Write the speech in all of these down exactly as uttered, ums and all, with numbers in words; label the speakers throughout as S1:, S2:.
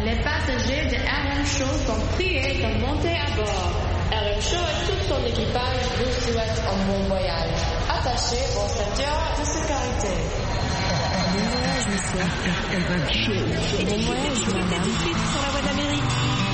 S1: Les passagers de R M Show sont priés de monter à bord. R M Show et tout son équipage vous souhaitent un bon voyage. Attachez vos ceintures de sécurité.
S2: Bon voyage, monsieur.
S3: R M Show.
S2: Bon voyage, madame. Tout de suite sur la voie d'Amérique.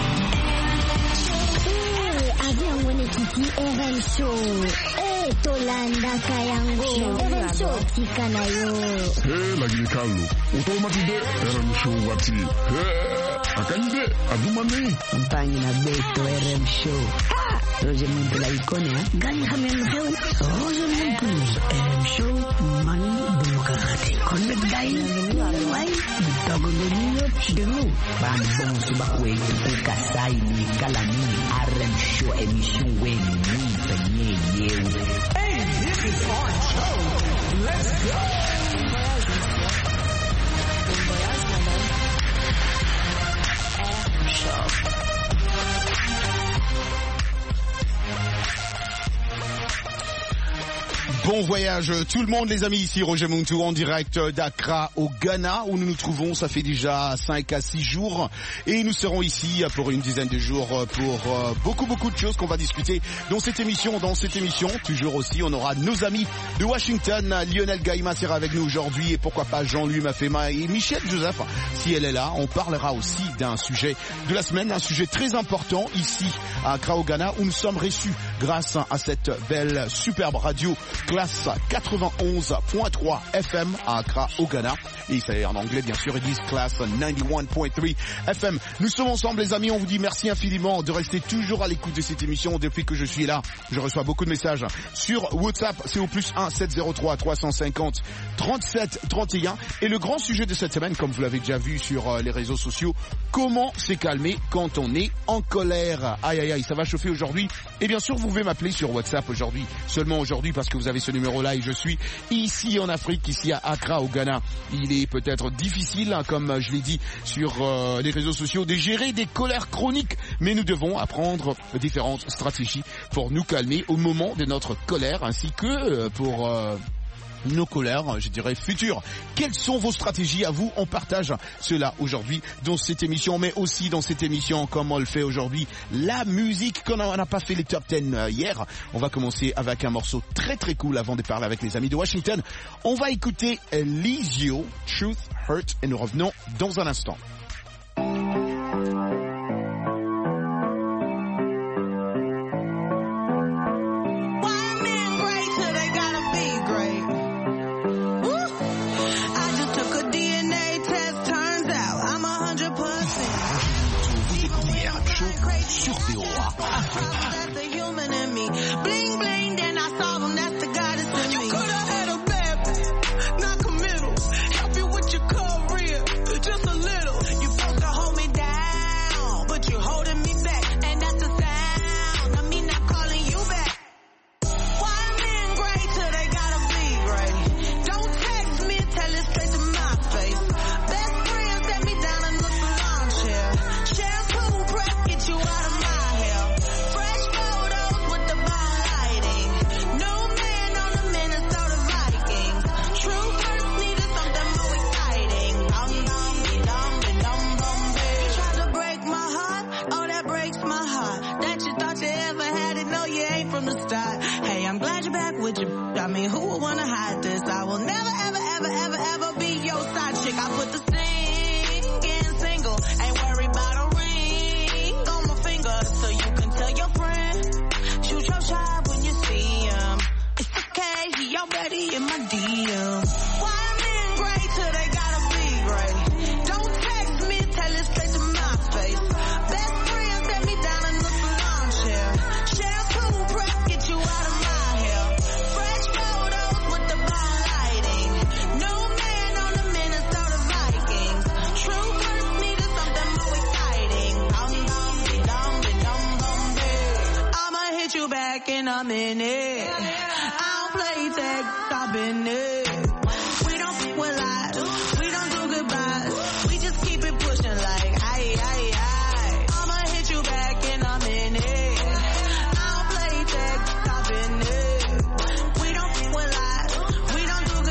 S4: Avion Wenekiti R M Show. Eh, Tolanda Kayango. R M Show tikanayo.
S3: Eh, lagi kalu. Utomatide R M Show wati. Eh, akande adumane.
S5: Mpangi na beto R M Show. Ah, Roger Muntula ikone ha. Gani hamen heu. Roger Muntula R M Show mani bulukate. Konde dai. Wai. Dogo dulu dulu. Bang bong subakwe kasai ni kalani R M Show emission when we penye yeu.
S6: Hey, this is our show. Let's go.
S2: Bon voyage, madame. R M Show.
S7: Bon voyage tout le monde les amis, ici Roger Muntu en direct d'Accra au Ghana où nous nous trouvons, ça fait déjà cinq à six jours et nous serons ici pour une dizaine de jours pour beaucoup beaucoup de choses qu'on va discuter dans cette émission. Dans cette émission, toujours aussi, on aura nos amis de Washington, Lionel Gaïma sera avec nous aujourd'hui et pourquoi pas Jean-Louis Mafema et Michel Joseph si elle est là. On parlera aussi d'un sujet de la semaine, un sujet très important ici à Accra au Ghana où nous sommes reçus grâce à cette belle superbe radio classe quatre-vingt-onze point trois F M à Accra au Ghana et c'est en anglais bien sûr, ils disent classe quatre-vingt-onze point trois F M. Nous sommes ensemble les amis, on vous dit merci infiniment de rester toujours à l'écoute de cette émission. Depuis que je suis là, je reçois beaucoup de messages sur WhatsApp, c'est au plus un sept zéro trois trois cent cinquante trente-sept trente et un et le grand sujet de cette semaine, comme vous l'avez déjà vu sur les réseaux sociaux, comment se calmer quand on est en colère. Aïe aïe aïe, ça va chauffer aujourd'hui et bien sûr vous pouvez m'appeler sur WhatsApp aujourd'hui, seulement aujourd'hui parce que vous avez ce numéro-là et je suis ici en Afrique, ici à Accra au Ghana. Il est peut-être difficile, hein, comme je l'ai dit sur euh, les réseaux sociaux, de gérer des colères chroniques, mais nous devons apprendre différentes stratégies pour nous calmer au moment de notre colère, ainsi que euh, pour euh, nos colères, je dirais, futures. Quelles sont vos stratégies à vous? On partage cela aujourd'hui dans cette émission, mais aussi dans cette émission, comme on le fait aujourd'hui, la musique, qu'on n'a pas fait les top dix hier. On va commencer avec un morceau très très cool avant de parler avec les amis de Washington. On va écouter Elisio, Truth Hurt, et nous revenons dans un instant.
S6: Sur P O A Africa.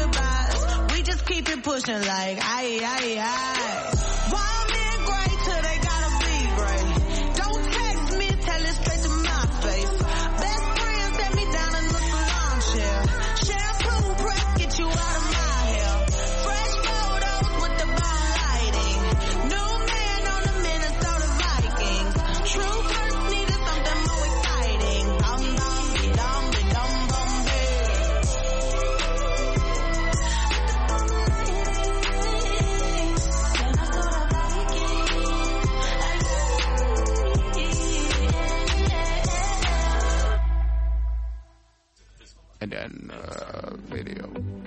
S8: Like, aye, aye, aye. Wild men great till they
S7: African uh, video.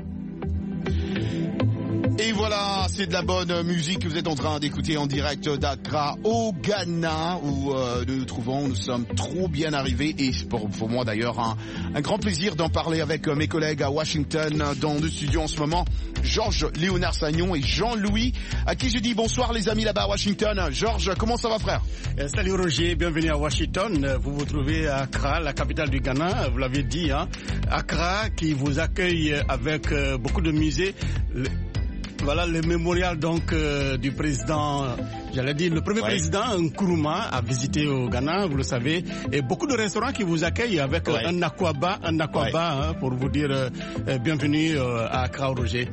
S7: Et voilà, c'est de la bonne musique que vous êtes en train d'écouter en direct d'Accra au Ghana où euh, nous nous trouvons. Nous sommes trop bien arrivés et pour, pour moi d'ailleurs un, un grand plaisir d'en parler avec mes collègues à Washington dans le studio en ce moment. Georges Léonard Sagnon et Jean-Louis à qui je dis bonsoir les amis là-bas à Washington. Georges, comment ça va frère?
S8: euh, Salut Roger, bienvenue à Washington. Vous vous trouvez à Accra, la capitale du Ghana, vous l'avez dit, hein. Accra qui vous accueille avec euh, beaucoup de musées. Le... Voilà le mémorial donc euh, du président, j'allais dire le premier ouais. président Nkrumah a visité au Ghana, vous le savez, et beaucoup de restaurants qui vous accueillent avec ouais. un aquaba, un aquaba ouais. hein, pour vous dire euh, euh, bienvenue euh, à Accra Roger.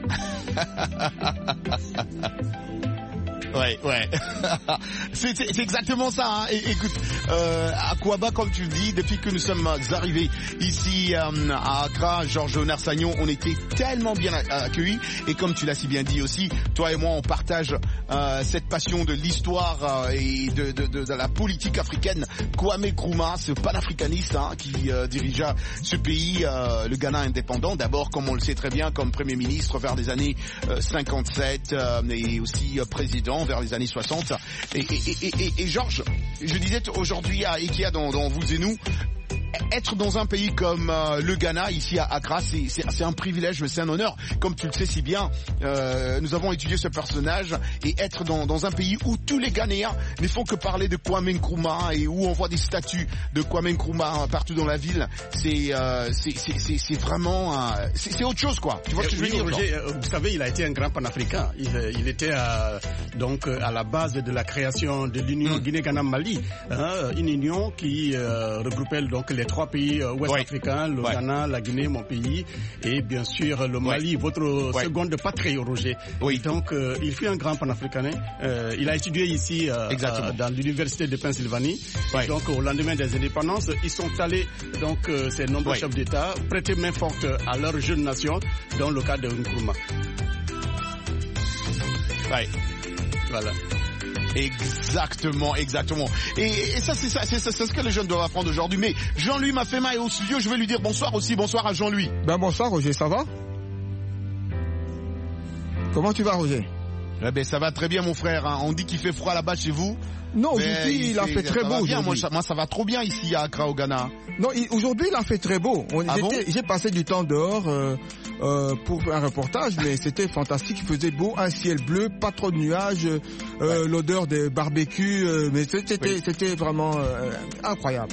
S7: Ouais, ouais. c'est, c'est, c'est exactement ça. Hein. Et, écoute, euh, Aquaba, comme tu le dis, depuis que nous sommes arrivés ici euh, à Accra, Georges Léonard Sagnon, on était tellement bien accueillis. Et comme tu l'as si bien dit aussi, toi et moi, on partage euh, cette passion de l'histoire euh, et de, de, de, de la politique africaine. Kwame Nkrumah, ce panafricaniste hein, qui euh, dirigea ce pays, euh, le Ghana indépendant. D'abord, comme on le sait très bien, comme Premier ministre vers les années euh, cinquante-sept euh, et aussi euh, président vers les années soixante. Et, et, et, et, et Georges, je disais aujourd'hui à Ikea dans, dans Vous et Nous, être dans un pays comme euh, le Ghana, ici à Accra, c'est, c'est, c'est un privilège, c'est un honneur. Comme tu le sais si bien, euh, nous avons étudié ce personnage et être dans, dans un pays où tous les Ghanéens ne font que parler de Kwame Nkrumah et où on voit des statues de Kwame Nkrumah partout dans la ville, c'est, euh, c'est, c'est, c'est, c'est vraiment, euh, c'est, c'est autre chose quoi. Tu vois ce que je veux dire?
S8: Roger, vous savez, il a été un grand panafricain. Il, il était à, donc à la base de la création de l'Union mmh. Guinée-Ghana-Mali, hein, une union qui euh, regroupait donc les trois pays euh, ouest-africains, ouais. le ouais. Ghana, la Guinée, mon pays, et bien sûr le Mali, ouais. votre ouais. seconde patrie, Roger. Oui. Donc, euh, il fut un grand panafricain. Euh, il a étudié ici euh, euh, dans l'université de Pennsylvanie. Ouais. Donc, au lendemain des indépendances, ils sont allés, donc, euh, ces nombreux ouais. chefs d'État, prêter main forte à leur jeune nation, dans le cas de Nkrumah.
S7: Ouais.
S8: Voilà.
S7: Exactement, exactement. Et, et ça, c'est ça, c'est, c'est, c'est ce que les jeunes doivent apprendre aujourd'hui. Mais Jean-Louis Mafema est au studio, je vais lui dire bonsoir aussi. Bonsoir à Jean-Louis.
S9: Ben bonsoir Roger, ça va? Comment tu vas Roger?
S7: Eh ben ça va très bien mon frère. Hein. On dit qu'il fait froid là-bas chez vous.
S9: Non, aujourd'hui il, il a fait très beau.
S7: Bien, moi, moi ça va trop bien ici à Accra au Ghana.
S9: Non, il, aujourd'hui il a fait très beau. On,
S7: ah bon?
S9: J'ai passé du temps dehors euh, euh, pour faire un reportage, mais c'était fantastique. Il faisait beau, un ciel bleu, pas trop de nuages, euh, ouais. l'odeur des barbecues, euh, mais c'était, oui. c'était vraiment euh, incroyable.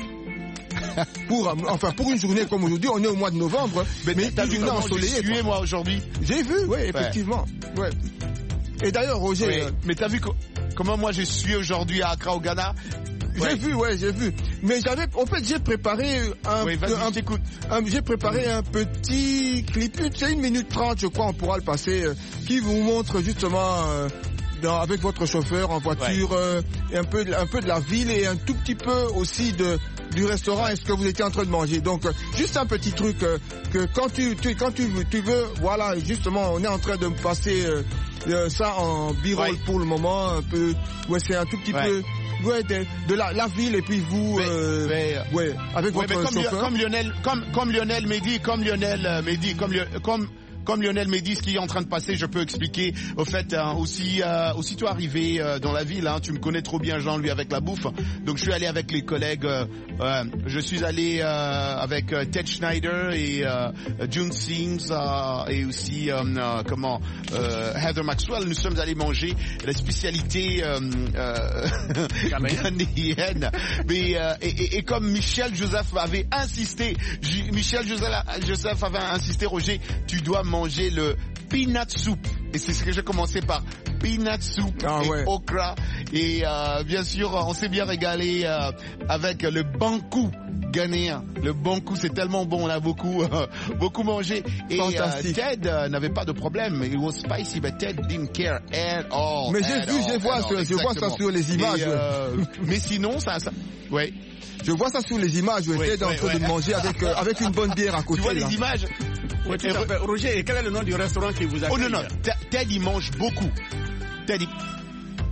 S9: pour, enfin, pour une journée comme aujourd'hui, on est au mois de novembre, mais, mais
S7: t'as
S9: une
S7: vu
S9: journée
S7: comment
S9: ensoleillée.
S7: J'ai sué, moi aujourd'hui.
S9: J'ai vu, oui, effectivement. Ouais. Ouais. Et d'ailleurs, Roger,
S7: oui.
S9: euh,
S7: mais t'as vu co- comment moi j'ai sué aujourd'hui à Accra au Ghana?
S9: J'ai ouais. vu, ouais, j'ai vu. Mais j'avais, en fait, j'ai préparé un,
S7: oui, vas-y,
S9: un,
S7: t'écoute.
S9: un j'ai préparé un petit clip, c'est une minute trente, je crois, on pourra le passer, euh, qui vous montre justement, euh, dans, avec votre chauffeur en voiture, ouais. euh, et un peu, un peu de la ville et un tout petit peu aussi de, du restaurant et ce que vous étiez en train de manger. Donc, euh, juste un petit truc, euh, que quand tu, tu, quand tu, tu veux, voilà, justement, on est en train de me passer, euh, euh, ça en b-roll ouais. pour le moment, un peu, ouais, c'est un tout petit ouais. peu, ouais, de, de la, la ville et puis vous,
S7: mais,
S9: euh,
S7: mais,
S9: ouais, avec
S7: ouais,
S9: votre
S7: mais comme,
S9: chauffeur.
S7: Comme Lionel, comme, comme Lionel Mehdi, comme Lionel euh, Mehdi, comme, comme, Comme Lionel Mehdi, ce qui est en train de passer, je peux expliquer. Au fait, hein, aussi, euh, aussitôt arrivé euh, dans la ville, hein, tu me connais trop bien, Jean, lui, avec la bouffe. Donc, je suis allé avec les collègues. Euh, euh, je suis allé euh, avec euh, Ted Schneider et euh, June Sims euh, et aussi euh, euh, comment euh, Heather Maxwell. Nous sommes allés manger la spécialité euh, euh, ghanéenne. Mais euh, et, et, et comme Michel Joseph avait insisté, J- Michel Joseph avait insisté, Roger, tu dois manger le peanut soup. Et c'est ce que j'ai commencé par. Peanut soup ah, et ouais. okra. Et euh, bien sûr, on s'est bien régalé euh, avec le bankou ghanéen. Le bankou, c'est tellement bon, on a beaucoup, euh, beaucoup mangé. Et euh, Ted euh, n'avait pas de problème. It was spicy, but Ted didn't care at all.
S9: Mais j'ai vu, je vois, sur, je vois ça sur les images. Et, euh,
S7: mais sinon, ça, ça, ouais.
S9: Je vois ça sur les images où Ted est en train ouais. de manger avec, euh, avec une bonne bière à côté.
S7: Tu vois
S9: là.
S7: les images?
S8: Ouais, tout à fait. Roger, et quel est le nom du restaurant qui vous accueille?
S7: Oh non, non, Ted, il mange beaucoup. Ted, il...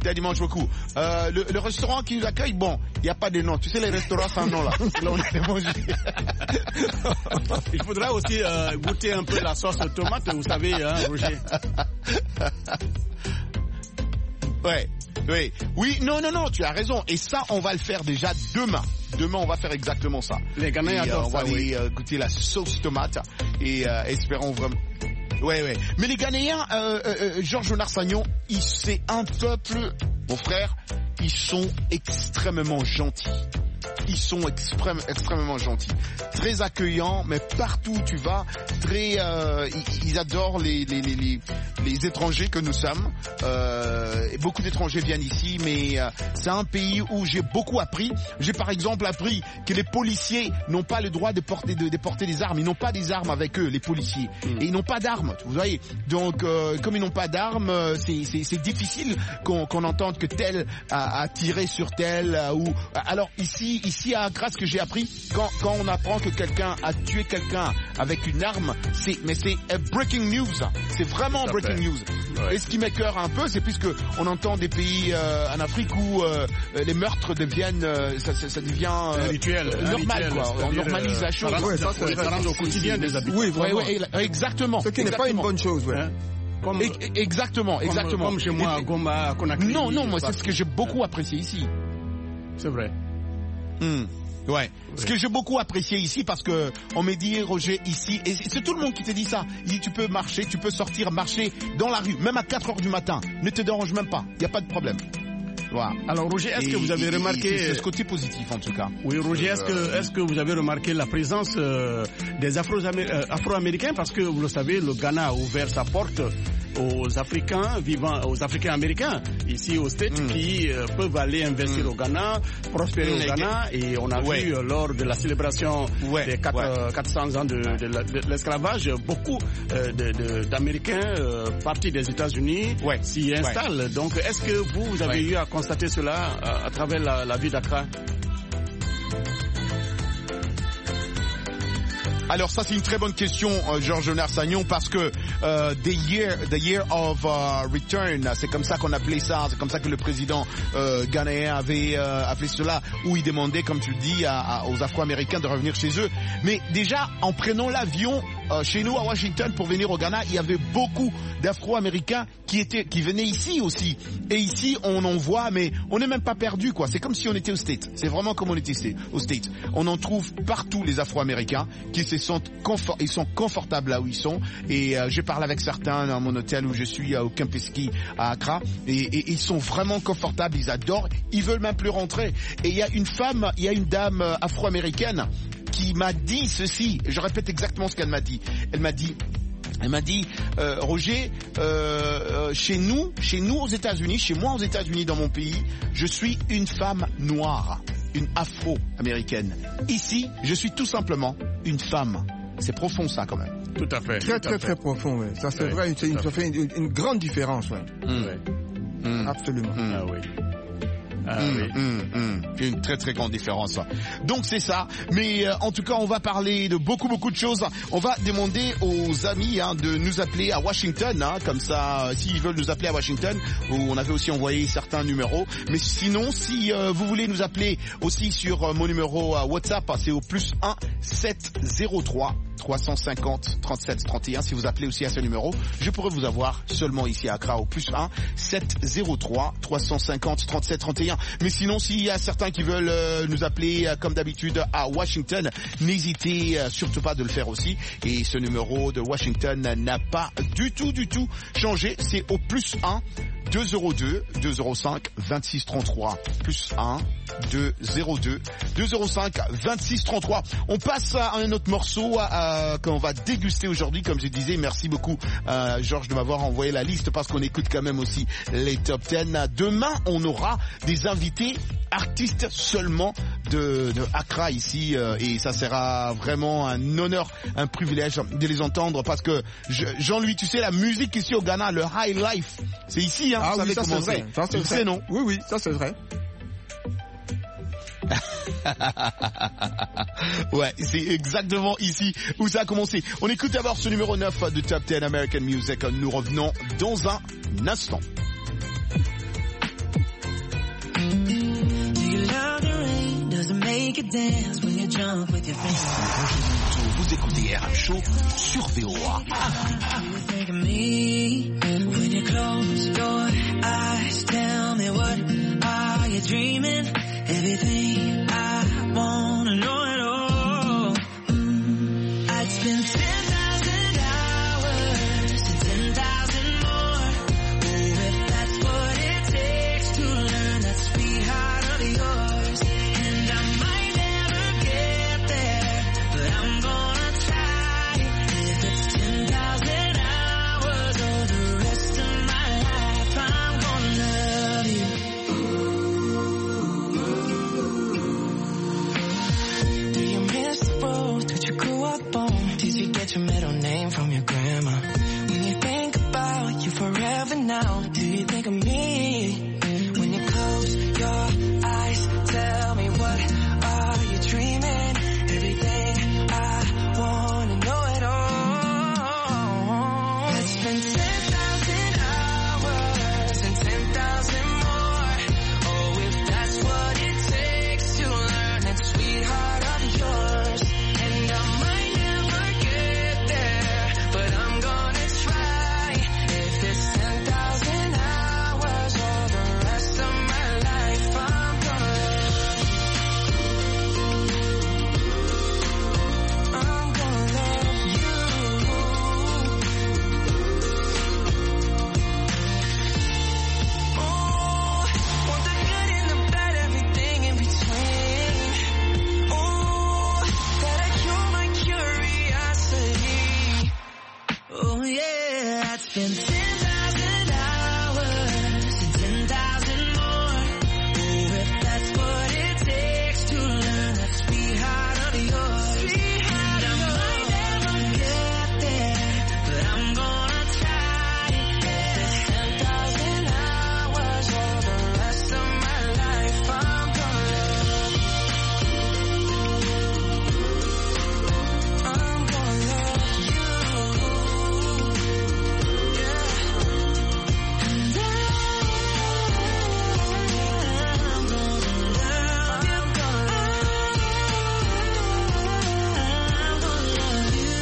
S7: C'était dimanche beaucoup. Euh, le, le restaurant qui nous accueille, bon, il n'y a pas de nom. Tu sais, les restaurants sans nom là. Là, on allait manger.
S8: Il faudra aussi euh, goûter un peu la sauce tomate, vous savez, hein, Roger.
S7: Ouais, oui, oui, non, non, non, tu as raison. Et ça, on va le faire déjà demain. Demain, on va faire exactement ça.
S8: Les Ghanéens
S7: et, euh,
S8: adorent
S7: on va
S8: ça,
S7: aller
S8: oui.
S7: euh, goûter la sauce tomate et euh, espérons vraiment. Ouais, ouais. Mais les Ghanéens, euh, euh, Georges Narsagnon, c'est un peuple, mon frère, ils sont extrêmement gentils. Ils sont extrême, extrêmement gentils, très accueillants, mais partout où tu vas, très, euh, ils, ils adorent les, les, les, les, les étrangers que nous sommes. Euh, et beaucoup d'étrangers viennent ici, mais euh, c'est un pays où j'ai beaucoup appris. J'ai par exemple appris que les policiers n'ont pas le droit de porter, de, de porter des armes. Ils n'ont pas des armes avec eux, les policiers, mmh. et ils n'ont pas d'armes. Vous voyez, donc euh, comme ils n'ont pas d'armes, c'est, c'est, c'est difficile qu'on, qu'on entende que tel a, a tiré sur tel. Euh, ou alors ici. Ici à Accra, ce que j'ai appris, quand, quand on apprend que quelqu'un a tué quelqu'un avec une arme, c'est, mais c'est a breaking news. C'est vraiment breaking news. Ouais. Et ce qui m'écoeure un peu, c'est puisque on entend des pays euh, en Afrique où euh, les meurtres deviennent, euh, ça, ça, ça devient euh,
S8: un rituel,
S7: euh, normal,
S8: un rituel,
S7: quoi. On normalise la chose.
S8: Ouais, ça, ça, ça rend au quotidien des habitudes.
S7: Oui, vraiment. Ouais, ouais, exactement.
S9: Ce qui n'est pas une bonne chose, ouais. Hein?
S8: Comme,
S7: e- exactement,
S8: comme,
S7: exactement.
S8: Comme chez moi, à Goma, à Conakry.
S7: Non, non, moi c'est ce que j'ai beaucoup apprécié ici.
S8: C'est vrai.
S7: Mmh. Ouais. Oui. Ce que j'ai beaucoup apprécié ici, parce que on m'a dit, Roger, ici, et c'est tout le monde qui te dit ça. Il dit, tu peux marcher, tu peux sortir, marcher dans la rue, même à quatre heures du matin. Ne te dérange même pas. Il n'y a pas de problème. Voilà.
S8: Alors, Roger, est-ce et, que vous avez et, remarqué...
S7: C'est ce côté positif, en tout cas.
S8: Oui, Roger, est-ce que, est-ce que vous avez remarqué la présence euh, des Afro-Américains? Parce que, vous le savez, le Ghana a ouvert sa porte aux Africains vivant, aux Africains américains ici aux States, mm. qui euh, peuvent aller investir mm. au Ghana, prospérer mm. au Ghana, et on a ouais. vu euh, lors de la célébration ouais. des quatre, ouais. euh, quatre cents ans de, de, de, de l'esclavage, beaucoup euh, de, de, d'Américains euh, partis des États-Unis ouais. s'y installent. Ouais. Donc, est-ce que vous, vous avez ouais. eu à constater cela à, à travers la, la ville d'Accra?
S7: Alors ça c'est une très bonne question, euh, Georges Narsagnon, parce que euh, the year, the year of uh, return, c'est comme ça qu'on appelait ça, c'est comme ça que le président euh, ghanéen avait euh, appelé cela, où il demandait, comme tu le dis, à, à, aux Afro-Américains de revenir chez eux. Mais déjà, en prenant l'avion euh, chez nous à Washington pour venir au Ghana, il y avait beaucoup d'Afro-Américains qui étaient, qui venaient ici aussi. Et ici, on en voit, mais on n'est même pas perdu, quoi. C'est comme si on était aux States. C'est vraiment comme on était aux States. On en trouve partout les Afro-Américains qui se sentent confort, ils sont confortables là où ils sont. Et euh, je parle avec certains dans mon hôtel où je suis au Kempinski à Accra, et, et, et ils sont vraiment confortables. Ils adorent. Ils veulent même plus rentrer. Et il y a une femme, il y a une dame afro-américaine qui m'a dit ceci. Je répète exactement ce qu'elle m'a dit. Elle m'a dit. Elle m'a dit, euh, Roger, euh, chez nous, chez nous aux États-Unis, chez moi aux États-Unis, dans mon pays, je suis une femme noire, une afro-américaine. Ici, je suis tout simplement une femme. C'est profond ça quand même.
S8: Tout à fait.
S9: Très très très profond, ouais. Ça c'est oui, vrai, c'est une, ça fait une, une grande différence, ouais.
S7: Mmh. Ouais. Mmh.
S9: Absolument.
S7: Mmh.
S8: Ah oui. Ah,
S7: mmh,
S8: oui.
S7: mmh, mmh. Une très très grande différence. Donc c'est ça. Mais euh, en tout cas, on va parler de beaucoup beaucoup de choses. On va demander aux amis hein, de nous appeler à Washington, hein, comme ça, euh, s'ils veulent nous appeler à Washington. Où on avait aussi envoyé certains numéros. Mais sinon, si euh, vous voulez nous appeler aussi sur euh, mon numéro euh, WhatsApp, c'est au plus un sept zéro trois trois cent cinquante trente-sept trente et un. Si vous appelez aussi à ce numéro, je pourrais vous avoir seulement ici à Accra au plus un sept zéro trois trois cent cinquante trente-sept trente et un. Mais sinon, s'il y a certains qui veulent euh, nous appeler euh, comme d'habitude à Washington, n'hésitez euh, surtout pas de le faire aussi. Et ce numéro de Washington n'a pas du tout, du tout changé. C'est au plus un deux zéro deux deux zéro cinq vingt-six trente-trois. Plus un deux zéro deux deux zéro cinq vingt-six trente-trois. On passe à un autre morceau euh, qu'on va déguster aujourd'hui, comme je disais. Merci beaucoup, euh, Georges, de m'avoir envoyé la liste parce qu'on écoute quand même aussi les top dix. Demain, on aura des invités artistes seulement de, de Accra ici euh, et ça sera vraiment un honneur, un privilège de les entendre parce que je, Jean-Louis, tu sais, la musique ici au Ghana, le high life, c'est ici, hein,
S9: ah
S7: vous
S9: oui,
S7: savez
S9: ça
S7: comment
S9: c'est vrai. Ça, c'est
S7: tu
S9: vrai.
S7: sais, non?
S9: Oui, oui, ça c'est vrai.
S7: Ouais, c'est exactement ici où ça a commencé. On écoute d'abord ce numéro neuf de Top dix American Music. Nous revenons dans un instant.
S10: dance when you're drunk with your friends.
S11: Vous écoutez R M Show sur V O A.
S10: You think of me when you close your eyes. Tell me, what are you dreaming? Everything I wanna know it all. Mm, I'd spend ten thousand hours and ten thousand more. Oh, if that's what it takes to learn that sweetheart of yours. And I might never get there, but I'm gonna try. If it's ten thousand hours or the rest of my life, I'm gonna love you. Do you miss the road that you grew up on? Did you get your middle name from your grandma? When you think about you forever now, do you think of me? When you close your eyes, tell me, what are you dreaming? Everything I wanna know it all. Let's spend ten thousand hours and ten thousand more. Oh, if that's what it takes to learn that sweetheart of yours. And I might never get there, but I'm gonna try. If it's ten thousand hours or the rest of my life, I'm gonna love you. I'm gonna love you. Oh, want the good and the bad, everything in between. Oh, gotta cure my curiosity. Oh yeah, I'd spend ten thousand hours and ten thousand more. Oh, if that's what it takes to learn that sweetheart of yours. And I might never get there, but I'm gonna try. If it's ten thousand hours or the rest of my life, I'm gonna love you. I'm gonna love you. Yeah. And I'm gonna love you. I'm gonna love you.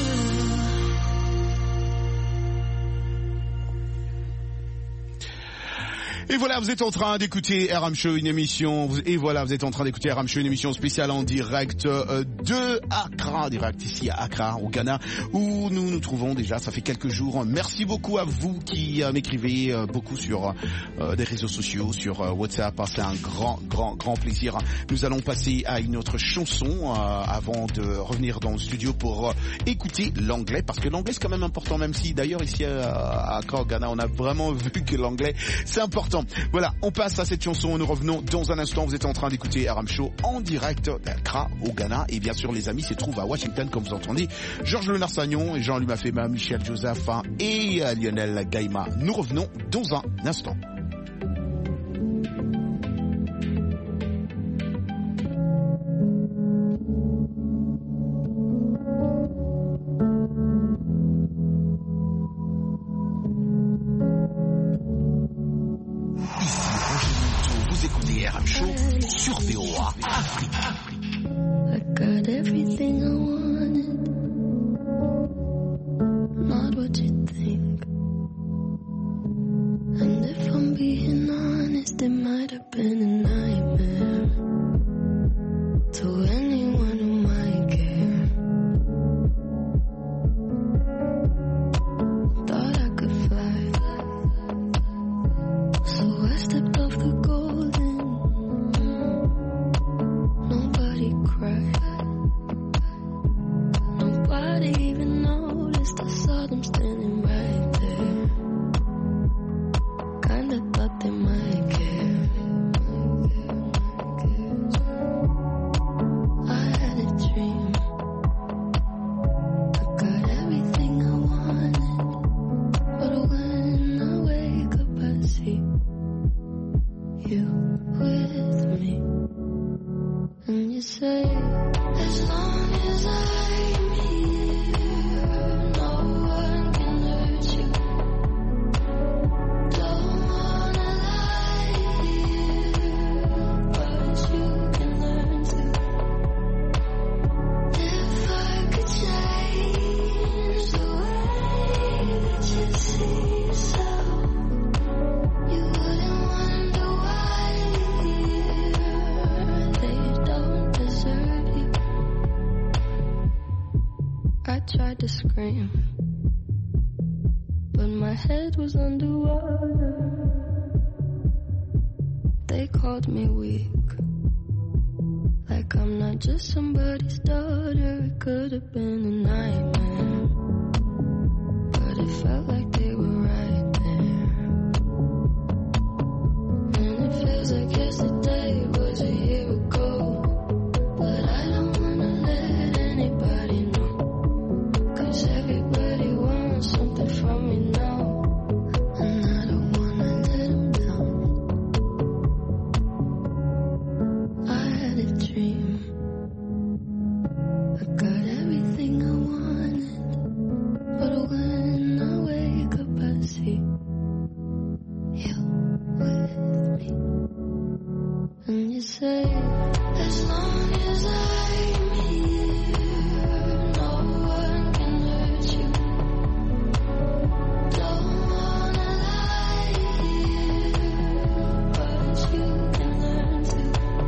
S7: Et voilà, vous êtes en train d'écouter R M Show, une émission. Et voilà, vous êtes en train d'écouter R M Show, une émission spéciale en direct euh, de Accra, direct ici à Accra, au Ghana, où nous nous trouvons déjà. Ça fait quelques jours. Merci beaucoup à vous qui euh, m'écrivez euh, beaucoup sur euh, des réseaux sociaux, sur euh, WhatsApp. C'est un grand, grand, grand plaisir. Nous allons passer à une autre chanson euh, avant de revenir dans le studio pour euh, écouter l'anglais, parce que l'anglais c'est quand même important, même si d'ailleurs ici euh, à Accra, au Ghana, on a vraiment vu que l'anglais c'est important. Voilà, on passe à cette chanson, nous revenons dans un instant. Vous êtes en train d'écouter R M Show en direct d'Accra au Ghana, et bien sûr les amis se trouvent à Washington, comme vous entendez. Georges Lenard-Sagnon et Jean-Louis Mafema, Michel Joseph et Lionel Gaïma. Nous revenons dans un instant. Vous écoutez R M Show sur V O A Afrique.
S12: I got everything I wanted, not what you think. And if I'm being honest, it might have been a nightmare to anyone who might care. Thought I could fly, so I stepped off the golden. Nobody cried, nobody even noticed. I saw them standing right there. Kinda thought they might care. I had a dream, I got everything I wanted, but when I wake up I see you with me. And you say, as long as I'm here, no one can hurt you. Don't wanna lie here, but you can learn to. dream. But my head was underwater. They called me weak, like I'm not just somebody's daughter. It could have been a nightmare, but it felt like they were right there. And it feels like yesterday was a year ago, but I don't wanna let anybody know, 'cause everybody wants something from me now, and I don't wanna let them down. I had a dream, I got everything I wanted, but when I wake up I see you with me. And you say, as long as I'm here, no one can hurt you. Don't wanna lie here, but you can learn to.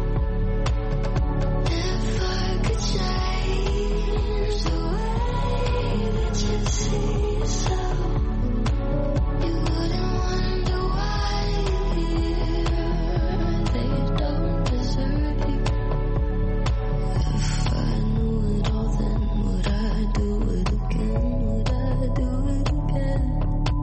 S12: If I could change the way that you see yourself, you wouldn't wonder why they don't deserve you. If I knew it all, then would I do it again? Would I do it again?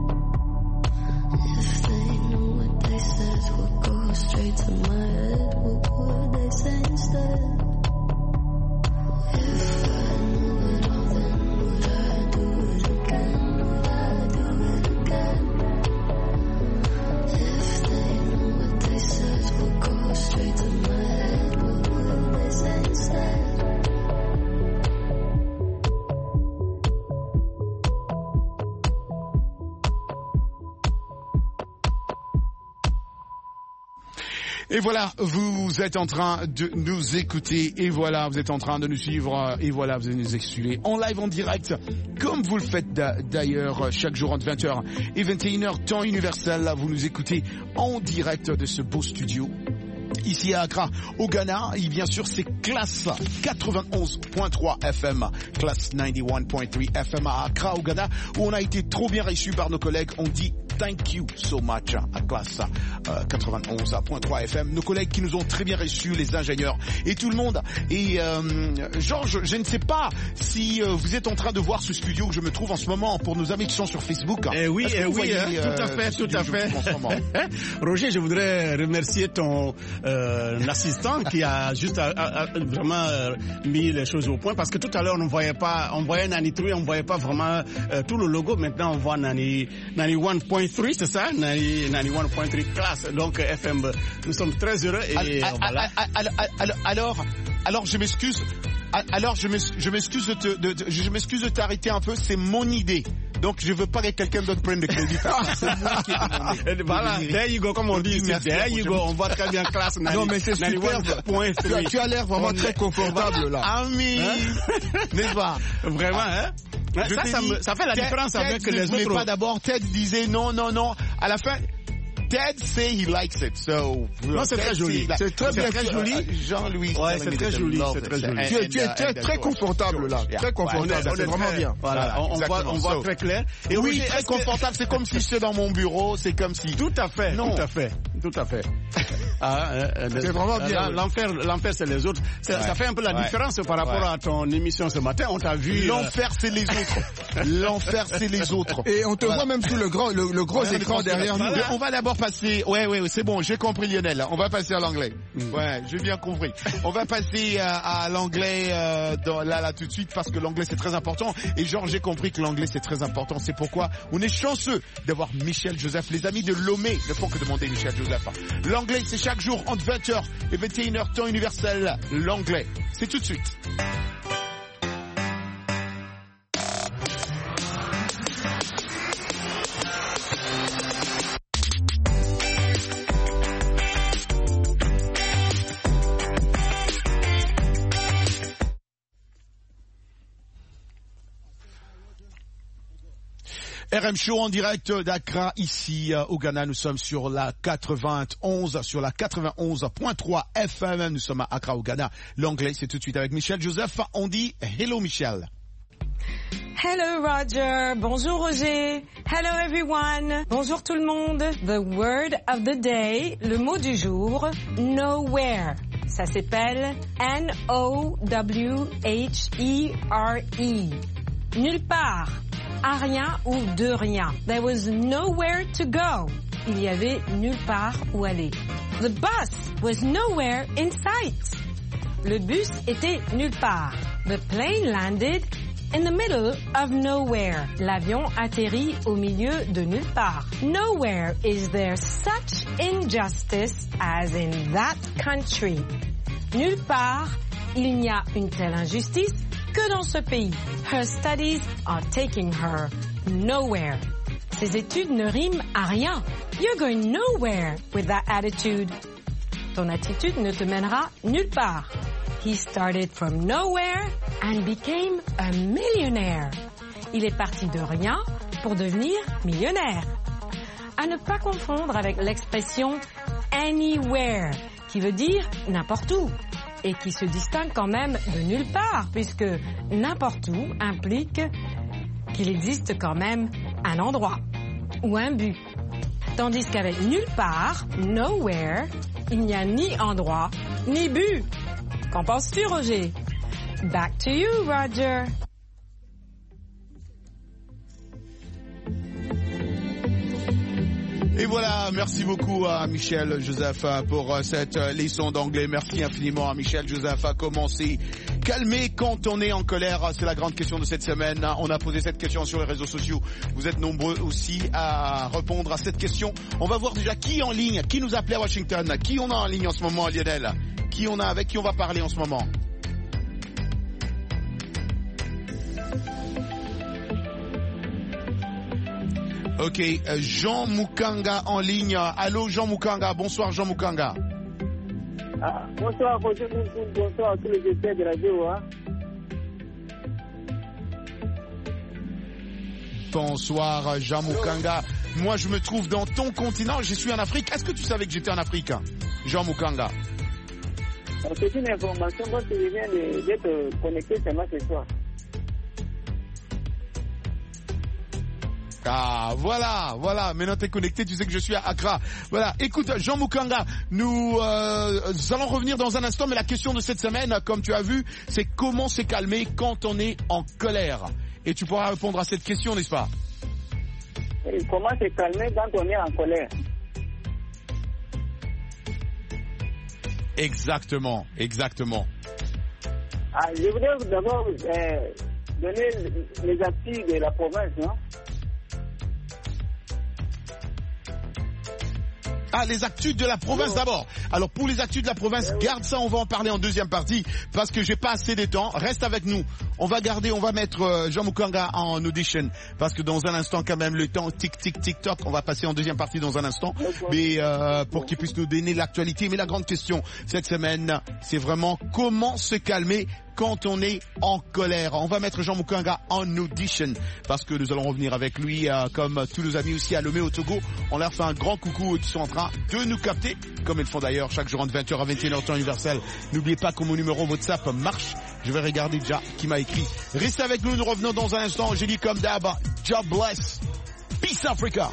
S12: If they knew what they said would go straight to my head, what would they say instead? If I knew it all, then would I do it again? Would I do it again? If they knew what they said would go straight to my head, what would they say instead?
S7: Et voilà, vous êtes en train de nous écouter, et voilà, vous êtes en train de nous suivre, et voilà, vous allez nous excuser en live, en direct, comme vous le faites d'ailleurs chaque jour entre vingt heures et vingt et une heures, temps universel. Vous nous écoutez en direct de ce beau studio. Ici à Accra, au Ghana, et bien sûr c'est Classe quatre-vingt-onze point trois F M, Classe quatre-vingt-onze point trois F M à Accra, au Ghana, où on a été trop bien reçus par nos collègues. On dit thank you so much à Classe euh, quatre-vingt-onze point trois F M, nos collègues qui nous ont très bien reçus, les ingénieurs et tout le monde. Et euh, Georges, je ne sais pas si euh, vous êtes en train de voir ce studio que je me trouve en ce moment pour nos amis qui sont sur Facebook.
S8: Eh oui, eh oui,
S7: voyez,
S8: hein,
S7: euh,
S8: tout à fait, tout à fait. Roger, je voudrais remercier ton euh, assistant qui a juste a, a, a vraiment euh, mis les choses au point, parce que tout à l'heure on ne voyait pas, on voyait Nani trois, on ne voyait pas vraiment euh, tout le logo. Maintenant on voit Nani quatre-vingt-onze point trois, c'est ça, Nani quatre-vingt-onze point trois Classe. Donc F M, nous sommes très heureux et
S7: alors,
S8: voilà.
S7: Alors, alors, alors je m'excuse. Alors je m'excuse de te, de, de, je m'excuse de t'arrêter un peu. C'est mon idée. Donc je veux pas que quelqu'un d'autre prenne le crédit. C'est moi qui ai demandé.
S8: Voilà, there you go, comme on dit ici. There you go, on voit très bien Classe.
S9: Non mais c'est super. Tu as, tu as l'air vraiment on très confortable là.
S7: Ami, n'est-ce pas?
S8: Vraiment, hein?
S7: Je
S8: ça, ça, me, ça fait la
S7: Ted,
S8: différence
S7: Ted
S8: avec les autres.
S7: Pas d'abord, Ted disait non, non, non. À la fin, Ted say he likes it, so.
S8: Non, c'est très joli.
S7: C'est très bien,
S8: très joli.
S7: Jean-Louis.
S8: Ouais, c'est très joli, c'est très joli.
S9: Tu es, tu es très, très confortable là. Très confortable. C'est vraiment bien.
S8: Voilà, on voit, on voit très clair.
S7: Et oui, très confortable. C'est comme si j'étais dans mon bureau. C'est comme si.
S8: Tout à fait.
S7: Non.
S8: Tout à fait. Tout à fait. Ah, euh,
S9: c'est vraiment bien.
S8: L'enfer, l'enfer, c'est les autres. Ça, ouais. ça fait un peu la ouais. différence par rapport ouais. à ton émission ce matin. On t'a vu.
S7: L'enfer, c'est les autres. L'enfer, c'est les autres.
S9: Et on te voilà. voit même sur le grand, le, le gros ouais, écran derrière nous.
S7: On va d'abord passer. Ouais, ouais, c'est bon. J'ai compris, Lionel. On va passer à l'anglais. Mm. Ouais, j'ai bien compris. On va passer à, à l'anglais euh, là, là, tout de suite, parce que l'anglais c'est très important. Et Georges, j'ai compris que l'anglais c'est très important. C'est pourquoi on est chanceux d'avoir Michel Joseph. Les amis de Lomé ne font que demander Michel Joseph. L'anglais, c'est chaque jour entre vingt heures et vingt et une heures, temps universel. L'anglais, c'est tout de suite. R M Show en direct d'Accra, ici euh, au Ghana. Nous sommes sur la quatre-vingt-onze, sur la quatre-vingt-onze point trois F M. Nous sommes à Accra au Ghana. L'anglais, c'est tout de suite avec Michel Joseph. On dit hello Michel.
S13: Hello Roger, bonjour Roger, hello everyone, bonjour tout le monde. The word of the day, le mot du jour, nowhere. Ça s'appelle N O W H E R E. Nulle part, à rien ou de rien. There was nowhere to go. Il y avait nulle part où aller. The bus was nowhere in sight. Le bus était nulle part. The plane landed in the middle of nowhere. L'avion atterrit au milieu de nulle part. Nowhere is there such injustice as in that country. Nulle part, il n'y a une telle injustice que dans ce pays. Her studies are taking her nowhere. Ses études ne riment à rien. You're going nowhere with that attitude. Ton attitude ne te mènera nulle part. He started from nowhere and became a millionaire. Il est parti de rien pour devenir millionnaire. À ne pas confondre avec l'expression anywhere, qui veut dire n'importe où, et qui se distingue quand même de nulle part, puisque n'importe où implique qu'il existe quand même un endroit ou un but. Tandis qu'avec nulle part, nowhere, il n'y a ni endroit ni but. Qu'en penses-tu, Roger? Back to you, Roger.
S7: Et voilà, merci beaucoup à Michel Joseph pour cette leçon d'anglais. Merci infiniment à Michel Joseph. Comment s'est calmer quand on est en colère? C'est la grande question de cette semaine. On a posé cette question sur les réseaux sociaux. Vous êtes nombreux aussi à répondre à cette question. On va voir déjà qui est en ligne, qui nous appelait à Washington, qui on a en ligne en ce moment, Lionel, qui on a, avec qui on va parler en ce moment. Ok, Jean Mukanga en ligne. Allô Jean Mukanga, bonsoir Jean Mukanga.
S14: Ah, bonsoir, bonjour, bonsoir à tous les auditeurs de la radio. Hein.
S7: Bonsoir Jean Mukanga. Moi je me trouve dans ton continent, je suis en Afrique. Est-ce que tu savais que j'étais en Afrique, Jean Mukanga?
S14: C'est une information, moi je viens d'être connecté seulement ce soir.
S7: Ah, voilà, voilà, maintenant t'es connecté, tu sais que je suis à Accra. Voilà, écoute, Jean Mukanga, nous, euh, nous allons revenir dans un instant, mais la question de cette semaine, comme tu as vu, c'est comment se calmer quand on est en colère. Et tu pourras répondre à cette question, n'est-ce pas?
S14: Et comment se calmer quand on est en colère?
S7: Exactement, exactement.
S14: Ah, je voudrais d'abord euh, donner les actifs de la province, non?
S7: Ah, les actus de la province oh. d'abord. Alors pour les actus de la province, eh oui. garde ça, on va en parler en deuxième partie parce que j'ai pas assez de temps. Reste avec nous. On va garder, on va mettre euh, Jean Mukanga en audition parce que dans un instant quand même le temps tic tic tic toc. On va passer en deuxième partie dans un instant, mais euh, pour qu'il puisse nous donner l'actualité. Mais la grande question cette semaine, c'est vraiment comment se calmer quand on est en colère. On va mettre Jean Mukanga en audition parce que nous allons revenir avec lui euh, comme tous nos amis aussi à Lomé au Togo. On leur fait un grand coucou qui sont en train de nous capter comme ils font d'ailleurs chaque jour entre vingt heures à vingt et une heures temps universel. N'oubliez pas que mon numéro WhatsApp marche. Je vais regarder déjà qui m'a écrit. Restez avec nous, nous revenons dans un instant. J'ai dit comme d'hab, God bless. Peace Africa.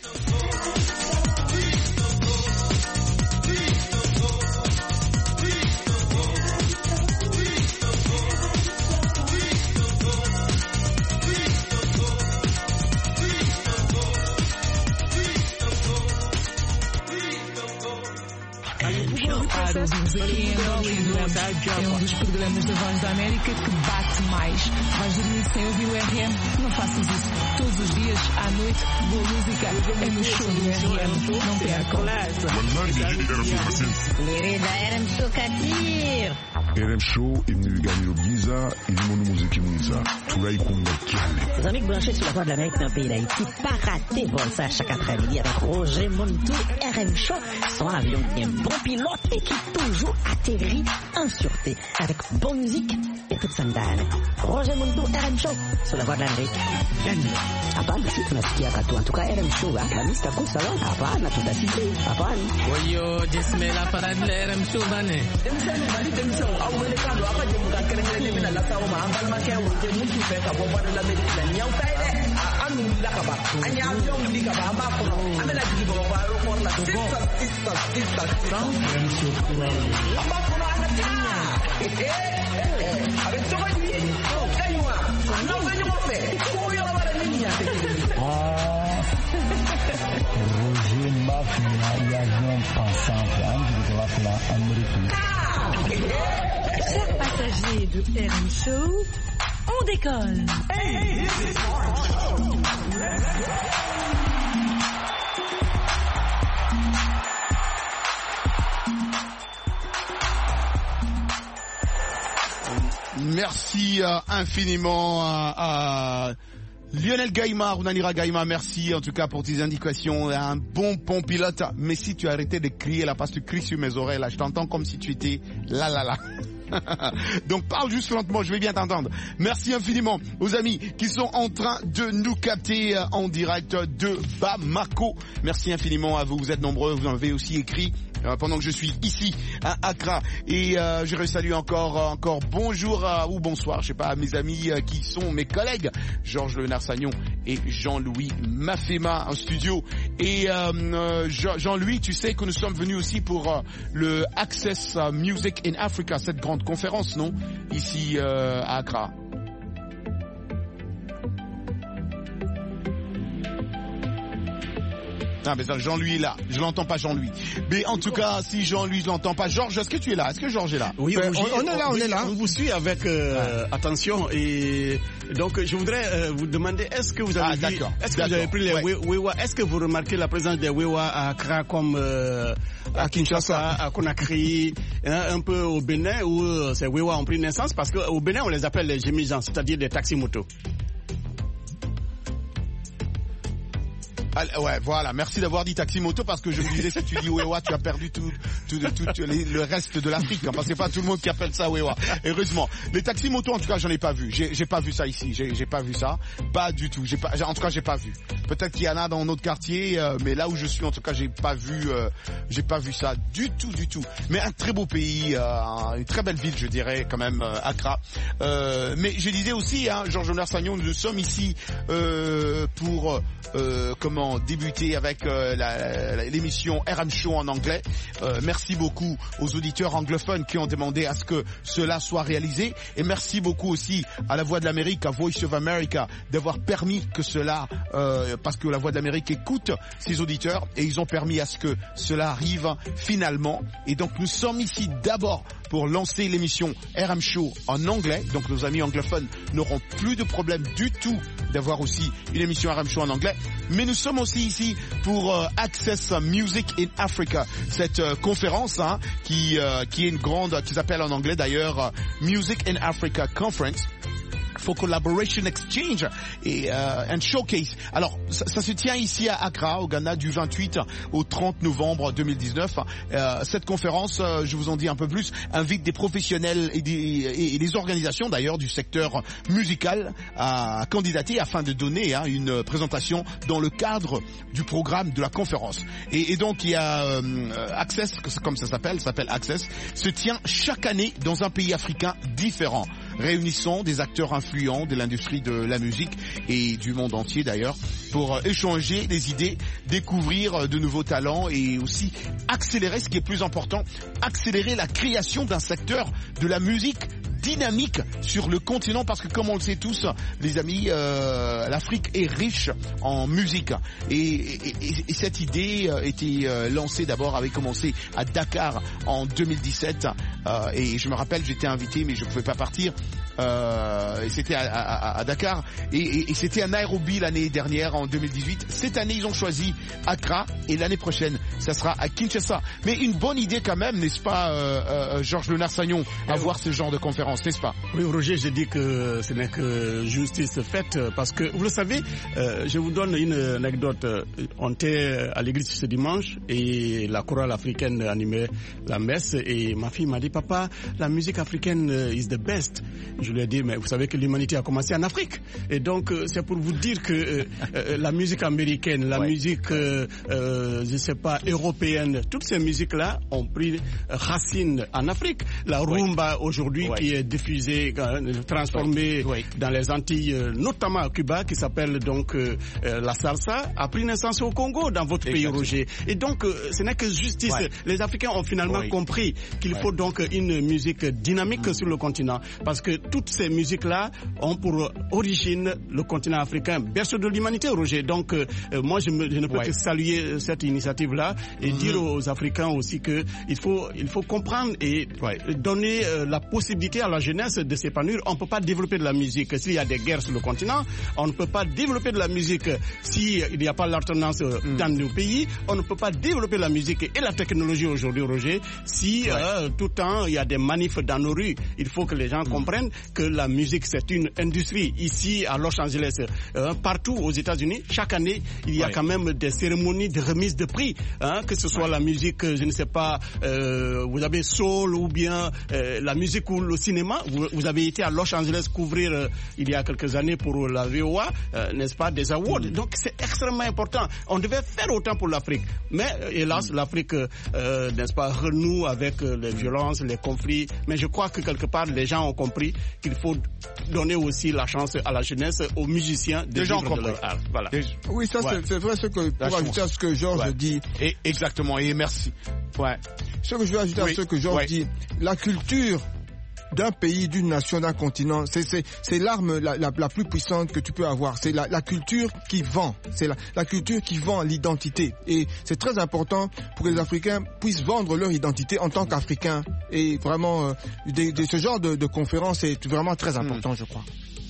S15: Ouvimos aqui em Hollywood. É um dos programas da Voz da América que bate mais. Vais dormir sem ouvir o R M? Não faças isso. Todos os dias, à noite, boa música é no show do R M. Não percam.
S4: Lirida R M Show Katir.
S3: R M Show imni gagner au Giza et du monde musique Giza. Tunaikunda kiale.
S5: Les amis branchés sur la Voix de l'Amérique dans le pays d'Haïti, pas rater pour ça chaque après-midi avec Roger Montou. R M Show, son avion qui est un bon pilote. et qui toujours atterrit en sûreté avec bonne musique et toute sandale. Roger Mundo, R M Show, sur la voie de l'Amérique. Hapana, si tunasikia katu. En tout cas, R M Show, la mista kusa wa. Hapana, tutasikia. Hapana.
S16: Wayo, jismela para de R M Show bane.
S6: Demsani bali demsani au wele kando apa je muka kerengene mina lasa o ma ambal ma ke wote mutu fe ka bo bana la medina nyau tai de anu la ka ba anya avion di ka ba ba ko amela di bo ba ro ko la sister sister sister R M Show amba ko na ana tinya eh eh avec to ni oh kaiwa no venyo mo fe ko yo ba la niña ah Roger Mafia y avion pensant de la Amérique.
S2: Chers passagers de R M Show, on décolle.
S6: Hey, this is R M Show.
S7: Merci euh, infiniment à, à Lionel Gaïma, Runanira Gaïma, merci en tout cas pour tes indications. Un bon pont pilote. Mais si tu arrêtais de crier là, parce que tu cries sur mes oreilles là, je t'entends comme si tu étais là là là. Donc parle juste lentement, je vais bien t'entendre. Merci infiniment aux amis qui sont en train de nous capter en direct de Bamako. Merci infiniment à vous, vous êtes nombreux, vous en avez aussi écrit euh, pendant que je suis ici à Accra. Et euh, je salue encore encore bonjour à, ou bonsoir, je sais pas, à mes amis euh, qui sont mes collègues, Georges Lenard-Sagnon et Jean-Louis Mafema en studio. Et euh, Jean-Louis, tu sais que nous sommes venus aussi pour euh, le Access Music in Africa, cette grande conférence, non? Ici euh, à Accra. Ah mais ça, Jean-Louis est là, je l'entends pas Jean-Louis. Mais en tout cas, si Jean-Louis je l'entends pas, Georges, est-ce que tu es là? Est-ce que Georges est là?
S8: Oui,
S7: ben,
S8: on,
S7: on, on est là, on, on est là.
S8: On vous suit avec euh, ouais. attention et donc je voudrais euh, vous demander, est-ce que vous avez
S7: ah,
S8: vu, est-ce que vous avez pris les ouais. Wewa, est-ce que vous remarquez la présence des Wewa à Accra comme euh, à Kinshasa, à Conakry, hein, un peu au Bénin où euh, ces Wewa ont pris naissance parce qu'au Bénin on les appelle les gémisants, c'est-à-dire des taxis-motos.
S7: Ah, ouais, voilà. Merci d'avoir dit taxi moto parce que je me disais si tu dis Wewa, tu as perdu tout, tout, tout, tout les, le reste de l'Afrique. Hein, parce que c'est pas tout le monde qui appelle ça Wewa. Heureusement. Les taxis moto, en tout cas, j'en ai pas vu. J'ai, j'ai pas vu ça ici. J'ai, j'ai pas vu ça. Pas du tout. J'ai pas, en tout cas, j'ai pas vu. Peut-être qu'il y en a dans notre quartier, euh, mais là où je suis, en tout cas, j'ai pas vu, euh, j'ai pas vu ça du tout, du tout. Mais un très beau pays, euh, une très belle ville, je dirais, quand même, euh, Accra. Euh, mais je disais aussi, hein, Georges Lenard-Sagnon, nous sommes ici euh, pour euh, comment débuter avec euh, la, la, l'émission R M Show en anglais. Euh, merci beaucoup aux auditeurs anglophones qui ont demandé à ce que cela soit réalisé. Et merci beaucoup aussi à la Voix de l'Amérique, à Voice of America, d'avoir permis que cela, euh, parce que la Voix de l'Amérique écoute ses auditeurs et ils ont permis à ce que cela arrive finalement. Et donc nous sommes ici d'abord pour lancer l'émission R M Show en anglais. Donc nos amis anglophones n'auront plus de problème du tout d'avoir aussi une émission R M Show en anglais. Mais nous sommes aussi ici pour euh, Access Music in Africa, cette euh, conférence hein, qui, euh, qui est une grande, qui s'appelle en anglais d'ailleurs euh, Music in Africa Conference. For Collaboration Exchange et euh, and Showcase. Alors, ça, ça se tient ici à Accra, au Ghana, du vingt-huit au trente novembre deux mille dix-neuf. Euh, cette conférence, euh, je vous en dis un peu plus, invite des professionnels et des, et, et des organisations d'ailleurs du secteur musical à candidater afin de donner hein, une présentation dans le cadre du programme de la conférence. Et, et donc, il y a euh, Access, comme ça s'appelle, ça s'appelle Access, se tient chaque année dans un pays africain différent, réunissant des acteurs influents de l'industrie de la musique et du monde entier d'ailleurs pour échanger des idées, découvrir de nouveaux talents et aussi accélérer, ce qui est plus important, accélérer la création d'un secteur de la musique dynamique sur le continent parce que comme on le sait tous, les amis, euh, l'Afrique est riche en musique et, et, et, et cette idée était euh, lancée d'abord, avait commencé à Dakar en deux mille dix-sept euh, et je me rappelle j'étais invité mais je ne pouvais pas partir euh, et c'était à, à, à Dakar, et, et, et c'était à Nairobi l'année dernière, en deux mille dix-huit. Cette année, ils ont choisi Accra, et l'année prochaine, ça sera à Kinshasa. Mais une bonne idée quand même, n'est-ce pas, euh, euh, Georges Lenard-Sagnon, avoir ce genre de conférence, n'est-ce pas?
S8: Oui, Roger, je dis que ce n'est que justice faite, parce que, vous le savez, euh, je vous donne une anecdote. On était à l'église ce dimanche, et la chorale africaine animait la messe, et ma fille m'a dit, papa, la musique africaine is the best. Je lui ai dit, mais vous savez que l'humanité a commencé en Afrique. Et donc, c'est pour vous dire que euh, euh, la musique américaine, la ouais. musique, euh, euh, je sais pas, européenne, toutes ces musiques-là ont pris racine en Afrique. La rumba ouais. aujourd'hui ouais. qui est diffusée, euh, transformée ouais. Ouais. dans les Antilles, euh, notamment à Cuba, qui s'appelle donc euh, euh, la salsa, a pris naissance au Congo, dans votre Exactement. pays, Roger. Et donc, euh, ce n'est que justice. Ouais. Les Africains ont finalement ouais. compris qu'il ouais. faut donc une musique dynamique mmh. sur le continent, parce que toutes ces musiques-là ont pour origine le continent africain, berceau de l'humanité, Roger. Donc, euh, moi, je, me, je ne peux ouais. que saluer cette initiative-là et mmh. dire aux Africains aussi que il faut, il faut comprendre et ouais. donner euh, la possibilité à la jeunesse de s'épanouir. On ne peut pas développer de la musique s'il y a des guerres sur le continent. On ne peut pas développer de la musique s'il n'y a pas l'alternance mmh. dans nos pays. On ne peut pas développer la musique et la technologie aujourd'hui, Roger, si ouais. euh, tout le temps il y a des manifs dans nos rues. Il faut que les gens mmh. comprennent que la musique, c'est une industrie. Ici, à Los Angeles, euh, partout aux États-Unis, chaque année, il y a ouais. quand même des cérémonies de remise de prix, hein, que ce soit ouais. la musique, je ne sais pas, euh, vous avez soul ou bien euh, la musique ou le cinéma. Vous, vous avez été à Los Angeles couvrir euh, il y a quelques années pour la V O A, euh, n'est-ce pas, des awards. Mmh. Donc c'est extrêmement important. On devait faire autant pour l'Afrique, mais euh, hélas, mmh. l'Afrique, euh, n'est-ce pas, renoue avec euh, les violences, les conflits. Mais je crois que quelque part, les gens ont compris qu'il faut donner aussi la chance à la jeunesse, aux musiciens de vivre de leur art. Voilà.
S9: Oui, ça ouais. c'est vrai ce que pour ajouter à ce que Georges
S7: ouais.
S9: dit.
S7: Et exactement. Et merci. Ouais.
S9: Ce que je veux ajouter oui. à ce que Georges ouais. dit, la culture d'un pays, d'une nation, d'un continent, c'est c'est c'est l'arme la, la la plus puissante que tu peux avoir. C'est la la culture qui vend. C'est la la culture qui vend l'identité. Et c'est très important pour que les Africains puissent vendre leur identité en tant qu'Africains. Et vraiment, euh, de, de ce genre de, de conférence est vraiment très important, mmh. je crois.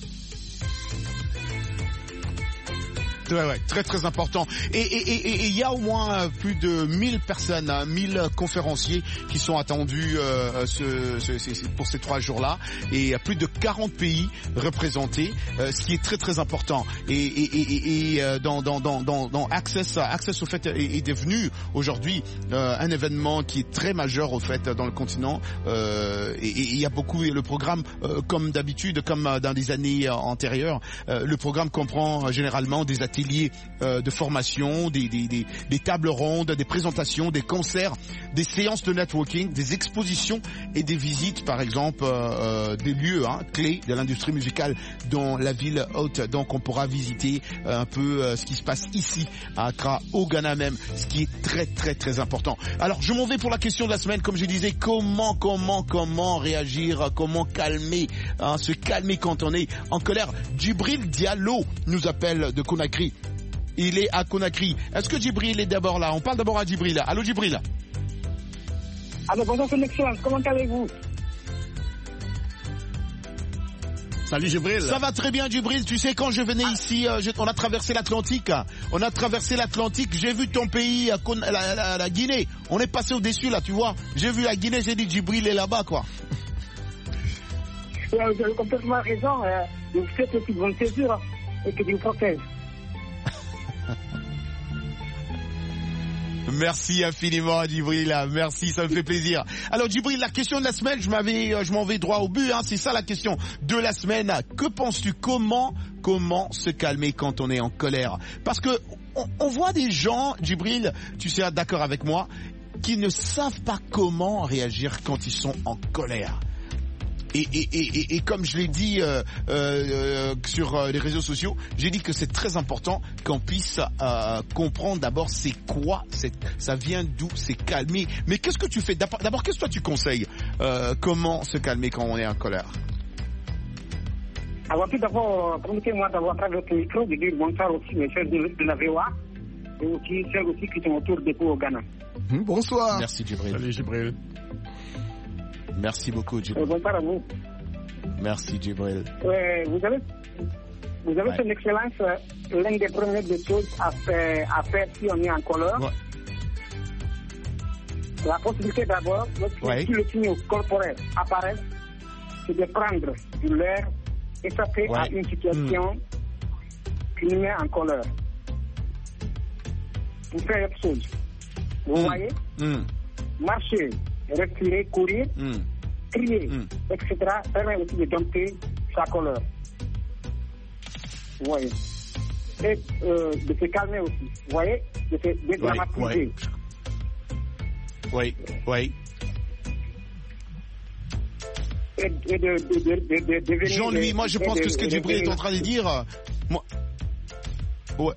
S7: Ouais, ouais, très très important. Et il et, et, et, y a au moins plus de mille personnes, hein, mille conférenciers qui sont attendus euh, ce, ce, ce, pour ces trois jours-là. Et il y a plus de quarante pays représentés, euh, ce qui est très très important. Et, et, et, et euh, dans, dans, dans, dans, dans Access, Access au fait est, est devenu aujourd'hui euh, un événement qui est très majeur au fait dans le continent. Euh, et il y a beaucoup, le programme, euh, comme d'habitude, comme dans les années antérieures, euh, le programme comprend euh, généralement des ateliers euh, de formation, des, des, des, des tables rondes, des présentations, des concerts, des séances de networking, des expositions et des visites, par exemple, euh, des lieux hein, clés de l'industrie musicale dans la ville haute. Donc on pourra visiter euh, un peu euh, ce qui se passe ici à Accra, au Ghana même, ce qui est très très très important. Alors je m'en vais pour la question de la semaine, comme je disais, comment, comment, comment réagir, comment calmer, hein, se calmer quand on est en colère. Djibril Diallo nous appelle de Conakry. Il est à Conakry. Est-ce que Djibril est d'abord là? On parle d'abord à Djibril. Allô Djibril.
S14: Allô, bonjour son excellence, comment allez-vous?
S8: Salut Djibril.
S7: Ça va très bien Djibril. Tu sais, quand je venais ah. ici, euh, je, on a traversé l'Atlantique. On a traversé l'Atlantique. J'ai vu ton pays, euh, la, la, la Guinée. On est passé au-dessus là, tu vois. J'ai vu la Guinée, j'ai dit Djibril est là-bas quoi.
S14: Ouais, vous avez complètement raison. Euh, vous faites une bonne césure et que Dieu vous protège.
S7: Merci infiniment Djibril, merci, ça me fait plaisir. Alors Djibril, la question de la semaine, je m'avais, je m'en vais droit au but, hein, c'est ça la question de la semaine. Que penses-tu, comment, comment se calmer quand on est en colère? Parce que on, on voit des gens, Djibril, tu seras d'accord avec moi, qui ne savent pas comment réagir quand ils sont en colère. Et, et, et, et comme je l'ai dit euh, euh, sur les réseaux sociaux, j'ai dit que c'est très important qu'on puisse euh, comprendre d'abord c'est quoi, c'est, ça vient d'où, c'est calmer. Mais qu'est-ce que tu fais? D'abord, d'abord qu'est-ce que toi tu conseilles euh, comment se calmer quand on est en colère?
S14: Alors tout d'abord, permettez-moi d'avoir travers le micro, de dire bonsoir aussi mes chers de la V O A et aussi ceux aussi qui sont autour des pots au Ghana.
S9: Mmh, bonsoir.
S7: Merci Djibril.
S8: Salut Djibril.
S7: Merci beaucoup, Djibril.
S14: Bonsoir à vous.
S7: Merci, Djibril.
S14: Euh, vous avez, vous avez
S7: Ouais.
S14: son excellence, euh, l'une des premières des choses à faire, à faire si on est en colère.
S7: Ouais.
S14: La possibilité d'abord, lorsque
S7: Ouais.
S14: si le signe corporel apparaît, c'est de prendre du l'air et ça fait
S7: Ouais.
S14: à une situation qui nous met en colère. Vous faites autre chose. Vous voyez,
S7: Mm.
S14: marcher, respirer, courir,
S7: Mm.
S14: crier, et cetera permet aussi de dompter sa colère. Vous voyez. Et euh, de se calmer aussi. Vous voyez, de se dédramatiser.
S7: Oui, oui.
S14: Et, et de, de, de, de, de devenir...
S7: Jean-Louis, moi je
S14: et
S7: pense
S14: de-
S7: que ce que
S14: de-
S7: Djibril
S14: de-
S7: est en train de dire, euh, moi, ouais,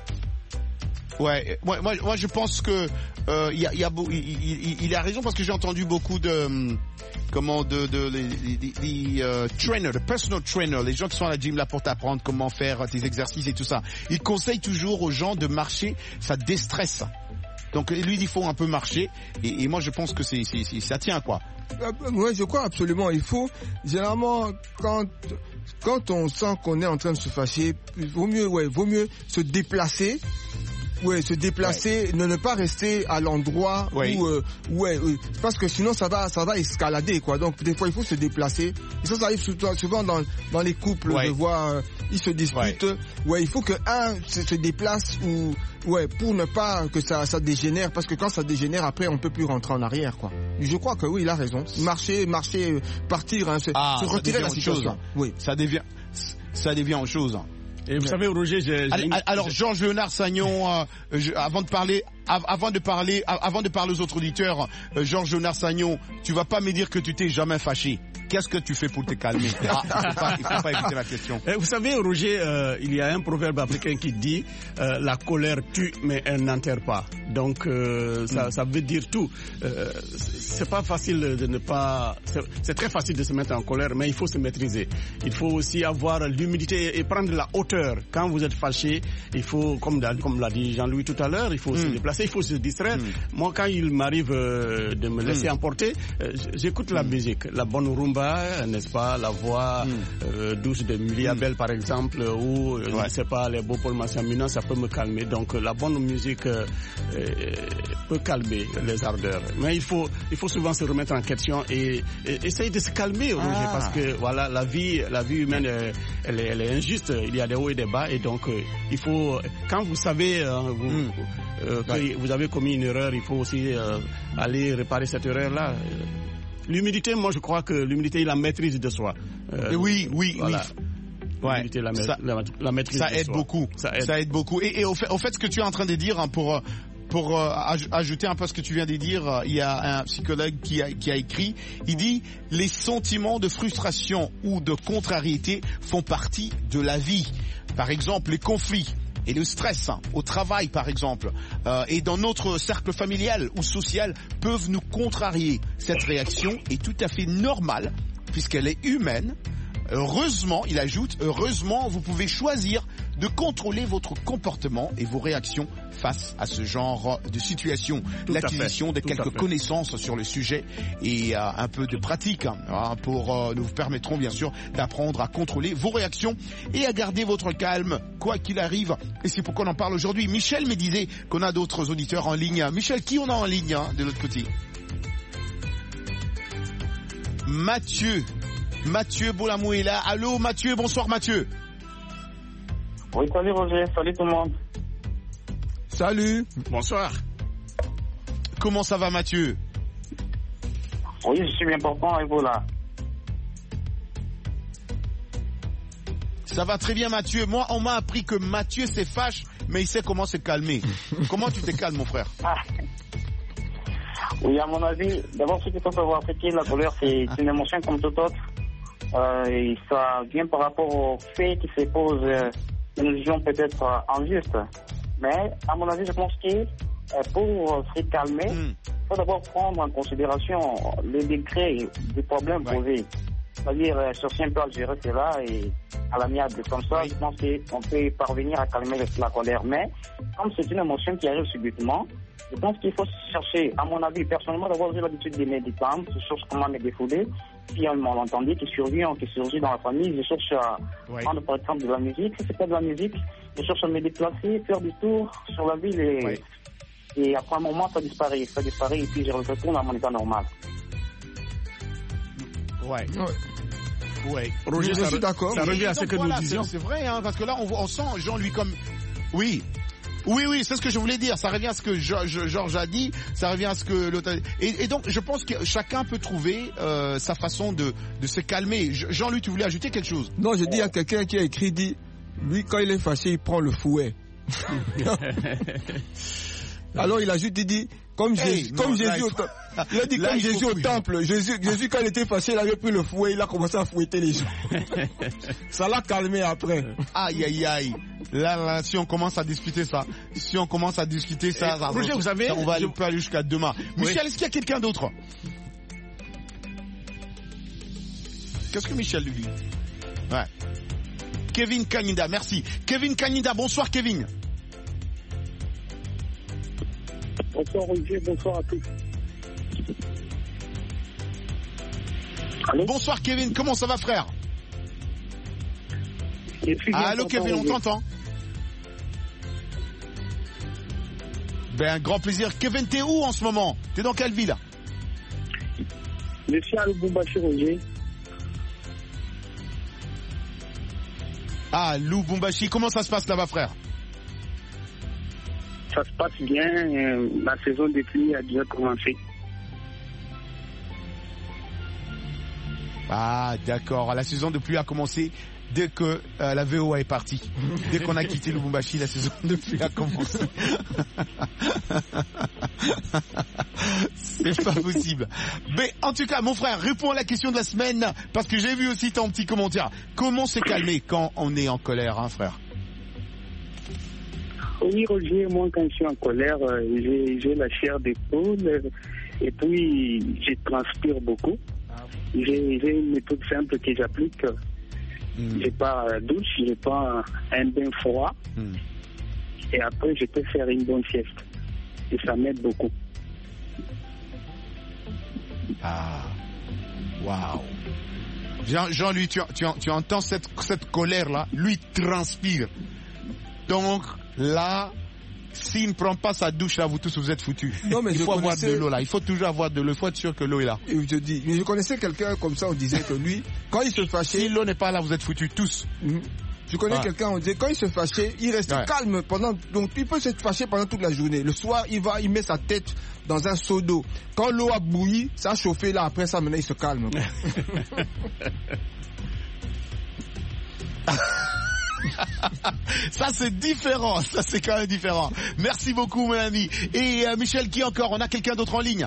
S7: ouais, moi, moi, moi je pense que euh, il y a, il y a beau- il, il- il a raison parce que j'ai entendu beaucoup de hum, comment de de les, les, les, euh, trainers, les personal trainers, les gens qui sont à la gym là pour t'apprendre comment faire tes exercices et tout ça. Ils conseillent toujours aux gens de marcher, ça déstresse. Donc lui il faut un peu marcher et, et moi je pense que c'est, c'est, c'est ça tient quoi.
S9: Oui, je crois absolument. Il faut, généralement, quand, quand on sent qu'on est en train de se fâcher, il vaut mieux, ouais, vaut mieux se déplacer. Ouais, se déplacer, ouais. ne, ne pas rester à l'endroit ouais. où, euh, ouais, ouais, parce que sinon ça va, ça va escalader, quoi. Donc des fois il faut se déplacer. Et ça, ça arrive souvent, souvent dans, dans les couples, ouais. je vois, euh, ils se disputent. Ouais. ouais, il faut que un se, se déplace ou, ouais, pour ne pas que ça, ça dégénère, parce que quand ça dégénère, après on peut plus rentrer en arrière, quoi. Je crois que oui, il a raison. Marcher, marcher, partir, hein, se,
S7: ah,
S9: se retirer de la situation.
S7: Chose.
S9: Oui,
S7: ça devient, ça devient en chose.
S8: Et vous savez, Roger, j'ai, j'ai une...
S7: alors Georges Léonard Sagnon, euh, je, avant de parler, av- avant de parler, av- avant de parler aux autres auditeurs, euh, Georges Léonard Sagnon, tu vas pas me dire que tu t'es jamais fâché. Qu'est-ce que tu fais pour te calmer? Ah, il faut pas, il faut pas écouter la question.
S8: Vous savez, Roger, euh, il y a un proverbe africain qui dit euh, la colère tue, mais elle n'enterre pas. Donc euh, ça, mm. ça veut dire tout. Euh, c'est pas facile de ne pas. C'est, c'est très facile de se mettre en colère, mais il faut se maîtriser. Il faut aussi avoir l'humilité et prendre la hauteur. Quand vous êtes fâché, il faut, comme, comme l'a dit Jean-Louis tout à l'heure, il faut mm. se déplacer, il faut se distraire. Mm. Moi, quand il m'arrive euh, de me laisser mm. emporter, euh, j'écoute la musique, la bonne rumba. N'est-ce pas, la voix mm. euh, douce de Miliabel mm. par exemple, ou ouais. je ne sais pas, les beaux Paul Massamina, ça peut me calmer. Donc la bonne musique euh, euh, peut calmer les ardeurs. Mais il faut, il faut souvent se remettre en question et, et essayer de se calmer, Roger, ah. parce que voilà, la vie, la vie humaine, euh, elle, est, elle est injuste. Il y a des hauts et des bas, et donc euh, il faut, quand vous savez, euh, vous, mm. euh, que ouais. vous avez commis une erreur, il faut aussi euh, aller réparer cette erreur-là. L'humilité, moi je crois que l'humilité est la maîtrise de soi.
S7: Euh, oui, oui,
S8: voilà.
S7: oui. Ouais,
S8: la, ça, la, la maîtrise
S7: ça
S8: de
S7: aide
S8: soi.
S7: beaucoup. Ça aide, ça aide beaucoup. Et, et au, fait, au fait, ce que tu es en train de dire, hein, pour pour euh, ajouter un peu ce que tu viens de dire, il y a un psychologue qui a, qui a écrit, il dit les sentiments de frustration ou de contrariété font partie de la vie. Par exemple, les conflits et le stress hein, au travail par exemple euh, et dans notre cercle familial ou social peuvent nous contrarier. Cette réaction est tout à fait normale puisqu'elle est humaine. Heureusement, il ajoute, heureusement, vous pouvez choisir de contrôler votre comportement et vos réactions face à ce genre de situation. Tout L'acquisition de quelques connaissances sur le sujet et euh, un peu de pratique hein, pour euh, nous permettront bien sûr d'apprendre à contrôler vos réactions et à garder votre calme quoi qu'il arrive. Et c'est pourquoi on en parle aujourd'hui. Michel me disait qu'on a d'autres auditeurs en ligne. Michel, qui on a en ligne hein, de l'autre côté? Mathieu. Mathieu Boulamou est là. Allô Mathieu, bonsoir Mathieu.
S17: Oui, salut Roger, salut tout le monde.
S7: Salut. Bonsoir. Comment ça va Mathieu?
S17: Oui, je suis bien portant et vous là?
S7: Ça va très bien Mathieu. Moi, on m'a appris que Mathieu se fâche, mais il sait comment se calmer. Comment tu te calmes mon frère?
S17: Ah. Oui, à mon avis, d'abord ce qu'il faut savoir, c'est que la colère, c'est une émotion comme toute autre. Euh, et ça vient par rapport au fait qui se pose euh, une vision peut-être euh, injuste. Mais à mon avis, je pense que euh, pour se calmer, il mm. faut d'abord prendre en considération les degrés du problème ouais. posé. C'est-à-dire, euh, chercher un peu à gérer cela et à l'amiable. Comme ça, oui. je pense qu'on peut parvenir à calmer la colère. Mais comme c'est une émotion qui arrive subitement, Je pense qu'il faut chercher, à mon avis, personnellement, d'avoir eu l'habitude d'aimer des femmes, je cherche comment me défouler. S'il y a un malentendu qui survient, qui surgit dans la famille, je cherche à ouais. prendre par exemple de la musique. Si c'est pas de la musique, je cherche à me déplacer, faire du tour sur la ville et, ouais. et après un moment, ça disparaît. Ça disparaît et puis je retourne à mon état normal.
S7: Ouais.
S9: Ouais.
S7: ouais.
S9: Roger, je suis d'accord.
S8: Ça revient à ce que
S7: voilà,
S8: nous disions.
S7: C'est vrai, hein, parce que là, on, on sent Jean, lui, comme... Oui. Oui, oui, c'est ce que je voulais dire. Ça revient à ce que Georges a dit, ça revient à ce que l'autre... Et, et donc, je pense que chacun peut trouver euh, sa façon de, de se calmer. Jean-Louis, tu voulais ajouter quelque chose?
S9: Non, je dis à quelqu'un qui a écrit, dit, lui, quand il est fâché, il prend le fouet. Alors, il ajoute, il dit, comme
S7: hey,
S9: Jésus, comme Jésus, au, il a dit
S7: là,
S9: comme
S7: il
S9: Jésus au temple. Jésus, Jésus, quand il était fâché, il avait pris le fouet, il a commencé à fouetter les gens. Ça l'a calmé après.
S7: Aïe, aïe, aïe. Là, là, si on commence à discuter ça, si on commence à discuter ça, ça
S8: Roger, vous savez,
S7: ça, on va
S8: je...
S7: aller, aller jusqu'à demain. Oui. Michel, est-ce qu'il y a quelqu'un d'autre? Qu'est-ce que Michel lui dit? Ouais. Kevin Kanida, merci. Kevin Kanida, bonsoir Kevin.
S14: Bonsoir Roger, bonsoir à tous. Allô?
S7: Bonsoir Kevin, comment ça va frère? Ah, allô Kevin, on t'entend? Ben un grand plaisir. Kevin, t'es où en ce moment? T'es dans quelle ville?
S14: Je suis à Lubumbashi Roger.
S7: Ah, Lubumbashi, comment ça se passe là-bas frère?
S14: Ça se passe bien, euh, la saison des pluies a déjà commencé.
S7: Ah, d'accord, la saison de pluie a commencé dès que euh, la V O A est partie. Dès qu'on a quitté Lubumbashi, la saison de pluie a commencé. C'est pas possible. Mais en tout cas, mon frère, réponds à la question de la semaine, parce que j'ai vu aussi ton petit commentaire. Comment se calmer quand on est en colère, hein, frère?
S14: Oui, Roger, moi, quand je suis en colère, euh, j'ai, j'ai la chair d'épaule euh, et puis je transpire beaucoup. J'ai, j'ai une méthode simple que j'applique. Mm. J'ai pas douche, j'ai pas un bain froid. Mm. Et après, je peux faire une bonne sieste. Et ça m'aide beaucoup.
S7: Ah, waouh. Jean, Jean, lui, tu, tu, tu entends cette, cette colère-là, lui transpire. Donc, là, s'il ne prend pas sa douche, là, vous tous, vous êtes foutus. Non, mais il faut avoir connaissais... de l'eau, là. Il faut toujours avoir de l'eau. Il faut être sûr que l'eau est là.
S9: Et je dis, mais je connaissais quelqu'un comme ça, on disait que lui, quand il se fâchait...
S7: Si l'eau n'est pas là, vous êtes foutus, tous. Mm-hmm.
S9: Je connais ouais. quelqu'un, on disait, quand il se fâchait, il reste ouais. calme pendant... Donc, il peut se fâcher pendant toute la journée. Le soir, il va, il met sa tête dans un seau d'eau. Quand l'eau a bouilli, ça a chauffé, là, après ça, maintenant, il se calme.
S7: Ça c'est différent, ça c'est quand même différent. Merci beaucoup mon ami. Et euh, Michel, qui encore? On a quelqu'un d'autre en ligne?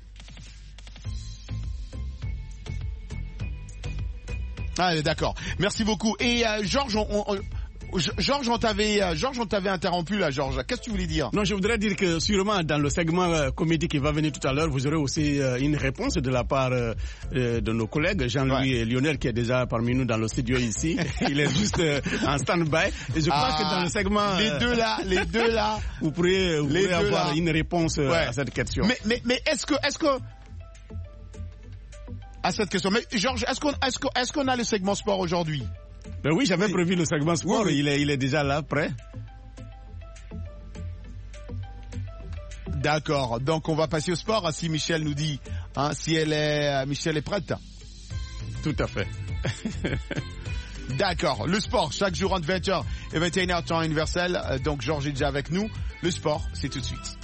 S7: Ah d'accord, merci beaucoup. Et euh, Georges, on, on, Georges, on t'avait, euh, Georges, on t'avait interrompu là, Georges. Qu'est-ce que tu voulais dire?
S8: Non, je voudrais dire que sûrement dans le segment euh, comédie qui va venir tout à l'heure, vous aurez aussi euh, une réponse de la part euh, de nos collègues, Jean-Louis ouais. et Lionel, qui est déjà parmi nous dans le studio ici. Il est juste euh, en stand-by. Et je crois ah, que dans le segment...
S7: Les deux là, les deux là...
S8: Vous pourrez, vous pourrez avoir là. une réponse euh, ouais. à cette question.
S7: Mais, mais, mais est-ce que... Est-ce que... À cette question. Mais Georges, est-ce qu'on, est-ce qu'on, est-ce qu'on a le segment sport aujourd'hui?
S8: Ben oui, j'avais oui. prévu le segment sport, oui, oui. Il, est, il est déjà là, prêt.
S7: D'accord, donc on va passer au sport, si Michel nous dit, hein, si elle est, Michel est prête.
S8: Tout à fait.
S7: D'accord, le sport, chaque jour entre vingt heures et vingt et une heures temps universel, donc Georges est déjà avec nous. Le sport, c'est tout de suite.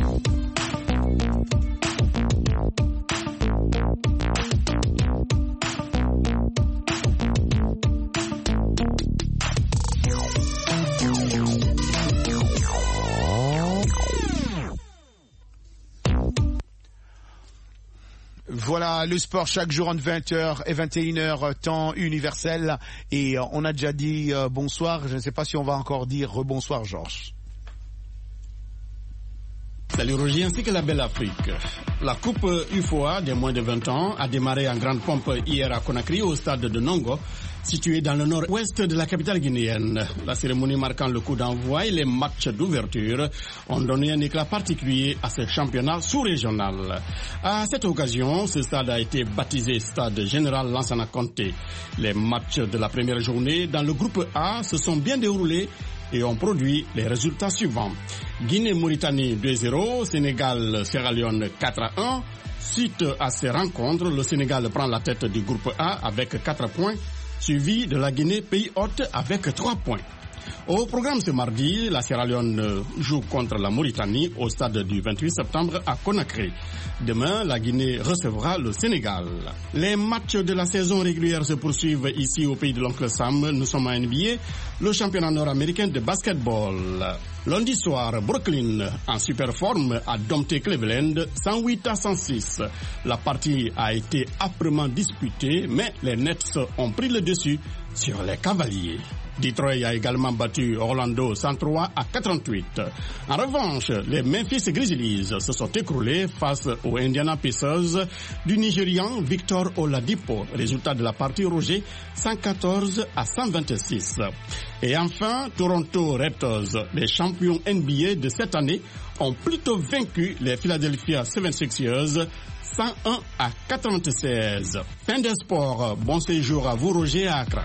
S7: Voilà, le sport chaque jour entre vingt heures et vingt et une heures temps universel. Et euh, on a déjà dit euh, bonsoir. Je ne sais pas si on va encore dire rebonsoir, Georges.
S8: Salut Roger, ainsi que la belle Afrique. La Coupe U F O A des moins de vingt ans a démarré en grande pompe hier à Conakry au stade de Nongo. situé dans le nord-ouest de la capitale guinéenne. La cérémonie marquant le coup d'envoi et les matchs d'ouverture ont donné un éclat particulier à ce championnat sous-régional. À cette occasion, ce stade a été baptisé Stade Général Lansana Conté. Les matchs de la première journée dans le groupe A se sont bien déroulés et ont produit les résultats suivants. Guinée-Mauritanie deux zéro, Sénégal-Sierra Leone quatre à un. Suite à ces rencontres, le Sénégal prend la tête du groupe A avec quatre points, suivi de la Guinée pays hôte avec trois points. Au programme ce mardi, la Sierra Leone joue contre la Mauritanie au stade du vingt-huit septembre à Conakry. Demain, la Guinée recevra le Sénégal. Les matchs de la saison régulière se poursuivent ici au pays de l'oncle Sam. Nous sommes à N B A, le championnat nord-américain de basketball. Lundi soir, Brooklyn, en super forme, a dompté Cleveland cent huit à cent six. La partie a été âprement disputée, mais les Nets ont pris le dessus sur les Cavaliers. Detroit a également battu Orlando cent trois à quatre-vingt-huit. En revanche, les Memphis Grizzlies se sont écroulés face aux Indiana Pacers du Nigérian Victor Oladipo. Résultat de la partie Roger, cent quatorze à cent vingt-six. Et enfin, Toronto Raptors, les champions N B A de cette année, ont plutôt vaincu les Philadelphia soixante-seize cent un à quatre-vingt-seize. Fin des sports. Bon séjour à vous, Roger, à Accra.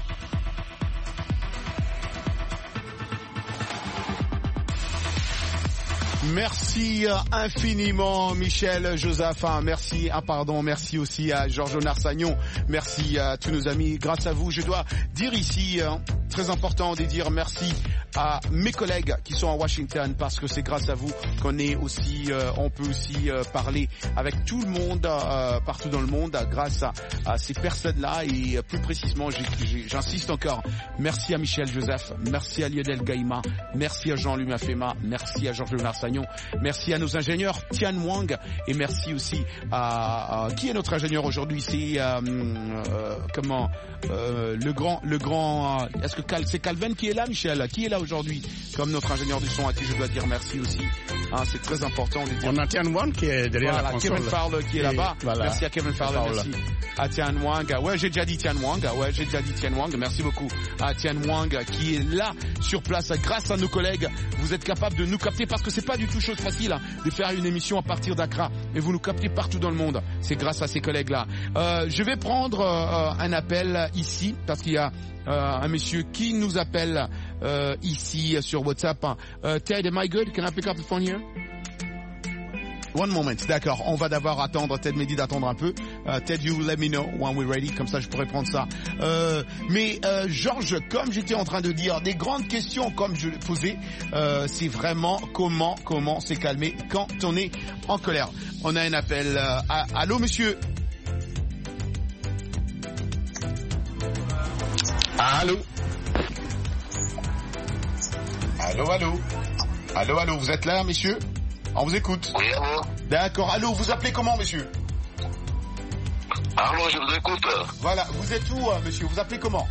S7: Merci infiniment Michel Joseph, merci, ah pardon, merci aussi à Georges Onarsagnon, merci à tous nos amis. Grâce à vous, je dois dire ici, très important de dire merci à mes collègues qui sont à Washington, parce que c'est grâce à vous qu'on est aussi, euh, on peut aussi euh, parler avec tout le monde euh, partout dans le monde, grâce à, à ces personnes-là. Et plus précisément, j'ai, j'ai, j'insiste encore, merci à Michel Joseph, merci à Lionel Gaïma, merci à Jean-Louis Mafema, merci à Georges Onarsagnon, merci à nos ingénieurs Tian Wang, et merci aussi à, à qui est notre ingénieur aujourd'hui, c'est euh, euh, comment euh, le grand le grand euh, est-ce que Cal, c'est Calvin qui est là, Michel, qui est là aujourd'hui comme notre ingénieur du son, à qui je dois dire merci aussi, hein, c'est très important de dire.
S8: On a Tian Wang qui est derrière
S7: voilà,
S8: la console.
S7: Kevin Farle qui est et là-bas, voilà. Merci à Kevin Farle, merci à Tian Wang, ouais j'ai déjà dit Tian Wang, ouais j'ai déjà dit Tian Wang, merci beaucoup à Tian Wang qui est là sur place, grâce à nos collègues, vous êtes capables de nous capter, parce que c'est pas du tout chose facile hein, de faire une émission à partir d'Accra, et vous nous captez partout dans le monde, c'est grâce à ces collègues-là. Euh, je vais prendre euh, un appel ici, parce qu'il y a euh, un monsieur qui nous appelle euh, ici sur WhatsApp. Uh, Ted, am I good? Can I pick up the phone here? One moment, d'accord. On va d'abord attendre. Ted m'a dit d'attendre un peu. Uh, Ted, you let me know when we're ready. Comme ça, je pourrais prendre ça. Euh, mais euh, Georges, comme j'étais en train de dire, des grandes questions comme je l'ai posé, euh, c'est vraiment comment comment s'est calmé quand on est en colère. On a un appel. Euh, à, allô, monsieur. Allô. Allô, allô. Allô, allô. Vous êtes là, messieurs? On vous écoute.
S18: Oui, allô.
S7: D'accord. Allô, vous appelez comment, monsieur?
S18: Allô, je vous écoute.
S7: Voilà. Vous êtes où, euh, monsieur? Vous appelez comment?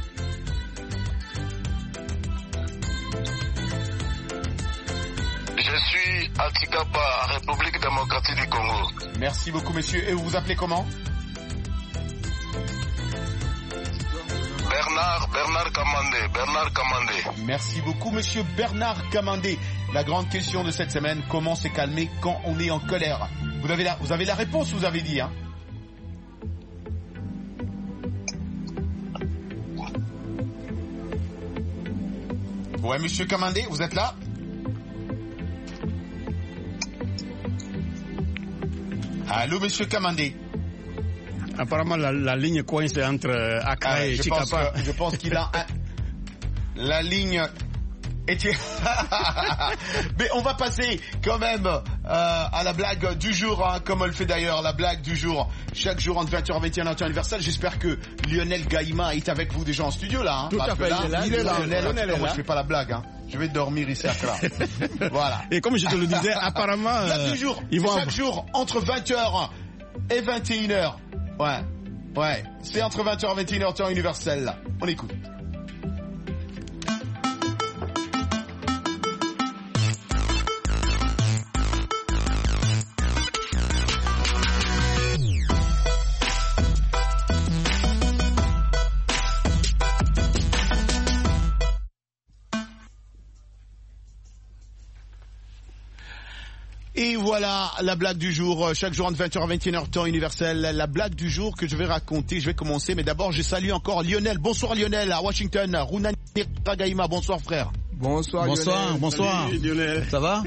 S18: Je suis à Tikapa, République démocratique du Congo.
S7: Merci beaucoup, monsieur. Et vous vous appelez comment?
S18: Bernard, Bernard Kamandé, Bernard Kamandé.
S7: Merci beaucoup, monsieur Bernard Kamandé. La grande question de cette semaine, comment s'est calmé quand on est en colère? Vous avez la, vous avez la réponse, vous avez dit, hein? Ouais, monsieur Kamandé, vous êtes là? Allô, monsieur Kamandé.
S8: Apparemment, la, la ligne coince entre Accra ah, et
S7: je
S8: Chikapa.
S7: Pense que, je pense qu'il a un... la ligne... Mais on va passer quand même euh, à la blague du jour, hein, comme on le fait d'ailleurs, la blague du jour, chaque jour entre vingt heures et vingt et une heures, temps universel. J'espère que Lionel Gaïma est avec vous déjà en studio là. Hein,
S8: Tout à fait,
S7: là,
S8: il est là.
S7: Il est là.
S8: Lionel, Lionel est
S7: moi
S8: là.
S7: Je fais pas la blague, hein. Je vais dormir ici à Accra. Voilà.
S8: Et comme je te le disais, apparemment...
S7: Blague du jour, ils vont chaque jour entre vingt heures et vingt et une heures. Ouais, ouais, c'est entre vingt heures et vingt et une heures, temps universel là. On écoute. voilà la blague du jour. Chaque jour entre vingt heures et vingt et une heures temps universel. La blague du jour que je vais raconter, je vais commencer. Mais d'abord, je salue encore Lionel. Bonsoir Lionel à Washington. Runani Ragaima, bonsoir frère.
S9: Bonsoir
S19: Bonsoir,
S9: Lionel.
S19: bonsoir.
S8: Salut, Lionel.
S19: Ça va?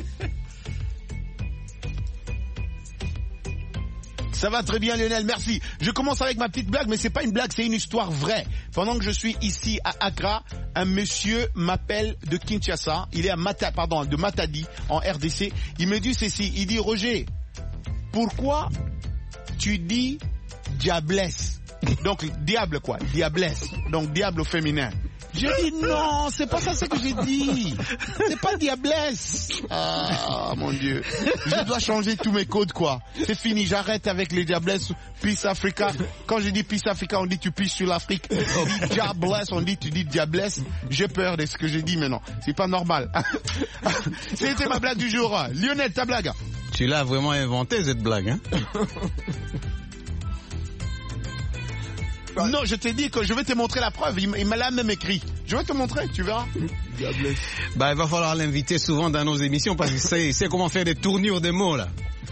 S7: Ça va très bien Lionel, merci. Je commence avec ma petite blague, mais c'est pas une blague, c'est une histoire vraie. Pendant que je suis ici à Accra, un monsieur m'appelle de Kinshasa, il est à Mata, pardon, de Matadi, en R D C. Il me dit ceci, il dit Roger, pourquoi tu dis diablesse? Donc diable quoi, diablesse, donc diable au féminin. J'ai dit non, c'est pas ça ce que j'ai dit. C'est pas diablesse. Ah mon Dieu. Je dois changer tous mes codes quoi. C'est fini, j'arrête avec les diablesses. Peace Africa. Quand je dis Peace Africa, on dit tu pisses sur l'Afrique. On dit diablesse, on dit tu dis diablesse. J'ai peur de ce que j'ai dit maintenant. C'est pas normal. C'était ma blague du jour. Lionel, ta blague.
S19: Tu l'as vraiment inventé cette blague, hein?
S7: Non, je t'ai dit que je vais te montrer la preuve. Il, il m'a là même écrit. Je vais te montrer, tu verras.
S19: Bah, il va falloir l'inviter souvent dans nos émissions parce qu'il sait, il sait comment faire des tournures de mots, là.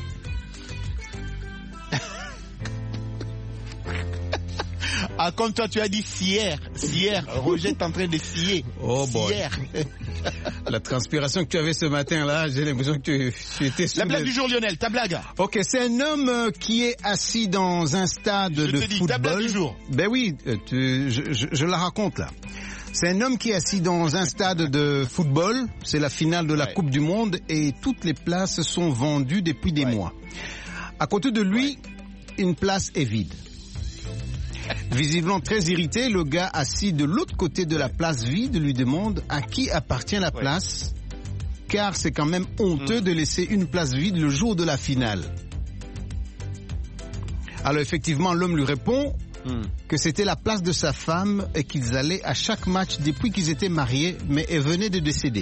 S7: Ah, comme toi, tu as dit scière. Scière. Roger est en train de scier.
S19: Oh, boy.
S7: Scière.
S19: La transpiration que tu avais ce matin-là, j'ai l'impression que tu, tu étais sous
S7: La blague
S19: le...
S7: du jour, Lionel, ta blague.
S19: Ok, c'est un homme qui est assis dans un stade
S7: je
S19: de
S7: te dis,
S19: football.
S7: Ta blague du jour.
S19: Ben oui, tu, je, je, je la raconte là. C'est un homme qui est assis dans un stade de football. C'est la finale de la ouais. Coupe du Monde et toutes les places sont vendues depuis des ouais. mois. À côté de lui, ouais. une place est vide. Visiblement très irrité, le gars assis de l'autre côté de la place vide lui demande à qui appartient la place, ouais. car c'est quand même honteux mmh. de laisser une place vide le jour de la finale. Alors effectivement, l'homme lui répond mmh. que c'était la place de sa femme et qu'ils allaient à chaque match depuis qu'ils étaient mariés, mais elle venait de décéder.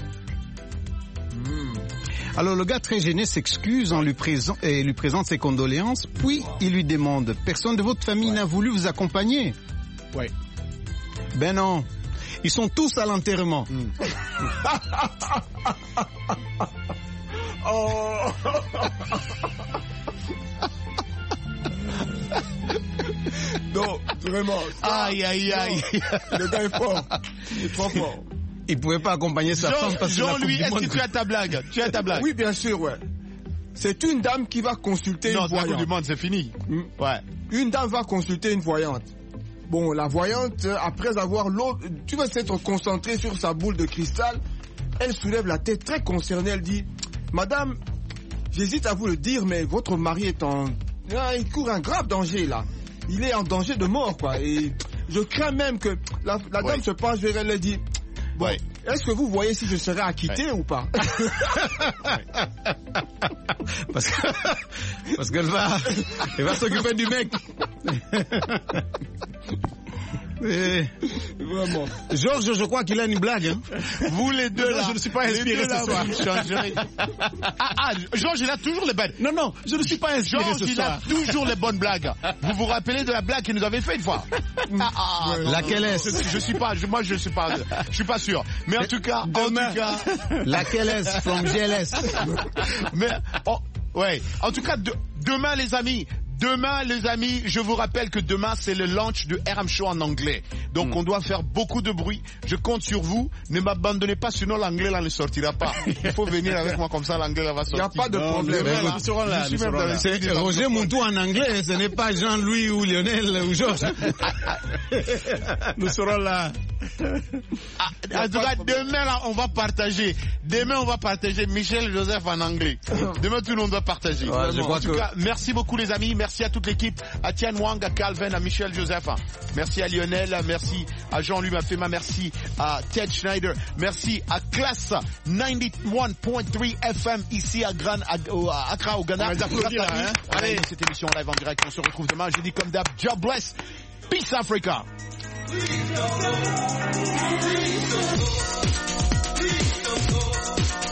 S19: Alors le gars très gêné s'excuse en lui, présent, et lui présente ses condoléances, puis il lui demande « Personne de votre famille ouais. n'a voulu vous accompagner ?»
S7: Oui.
S19: Ben non, ils sont tous à l'enterrement. Mm.
S9: Oh. Non, vraiment.
S7: Aïe, aïe, aïe.
S9: Le gars est fort. Il est trop fort.
S19: Il pouvait pas accompagner sa
S7: Jean,
S19: femme parce que
S7: Jean,
S19: la
S7: lui,
S19: coupe du
S7: est-ce
S19: monde...
S7: que tu as ta blague? Tu as ta blague?
S9: Oui, bien sûr, ouais. C'est une dame qui va consulter
S7: non,
S9: une voyante.
S7: Non, la coupe du monde, c'est fini. Mmh. Ouais.
S9: Une dame va consulter une voyante. Bon, la voyante, après avoir l'autre, tu vas s'être concentré sur sa boule de cristal, elle soulève la tête très concernée, elle dit, Madame, j'hésite à vous le dire, mais votre mari est en... Il court un grave danger, là. Il est en danger de mort, quoi. Et je crains même que la, la dame ouais. se penche vers elle et dit, bon, ouais. est-ce que vous voyez si je serai acquitté ouais. ou pas?
S19: Parce que, parce qu'elle va, elle va s'occuper du mec. Et... Vraiment. Georges, je crois qu'il a une blague. Hein.
S7: Vous les deux
S19: non,
S7: là,
S19: je ne suis pas inspiré ce soir.
S7: ah, ah, Georges, il a toujours les bonnes.
S19: Non, non, je ne suis pas inspiré
S7: Georges,
S19: ce
S7: il
S19: soir.
S7: a toujours les bonnes blagues. Vous vous rappelez de la blague qu'il nous avait fait une fois?
S19: ah, ah, ouais, Laquelle est-ce?
S7: Je, je suis pas, je, moi je suis pas, je suis pas sûr. Mais en tout cas,
S19: demain,
S7: en tout cas,
S19: laquelle est-ce from G L S?
S7: Mais, oh, ouais. En tout cas, de, demain les amis. Demain, les amis, je vous rappelle que demain, c'est le launch de R M Show en anglais. Donc, mm. on doit faire beaucoup de bruit. Je compte sur vous. Ne m'abandonnez pas, sinon l'anglais, là, ne sortira pas. Il faut venir avec moi, comme ça, l'anglais, là, va sortir.
S9: Il n'y a pas de problème.
S7: Non,
S19: nous serons là. Nous serons là. C'est Roger Montou en anglais. Ce n'est pas Jean-Louis ou Lionel ou Georges. Nous serons là.
S7: Ah, en tout cas, demain, là, on va partager. Demain, on va partager Michel Joseph en anglais. Demain, tout le monde va partager.
S19: Ouais, je crois
S7: en tout
S19: que...
S7: cas, merci beaucoup, les amis. Merci à toute l'équipe, à Tian Wang, à Calvin, à Michel Joseph. Merci à Lionel, merci à Jean-Louis Mafema, merci à Ted Schneider, merci à Classe quatre-vingt-un point trois F M ici à Gran, à, à Accra, au Ghana.
S19: On va là, hein.
S7: Allez, cette émission live en direct, on se retrouve demain. Je dis comme d'hab, God bless, peace Africa. Please don't go. Please don't go. Please don't go.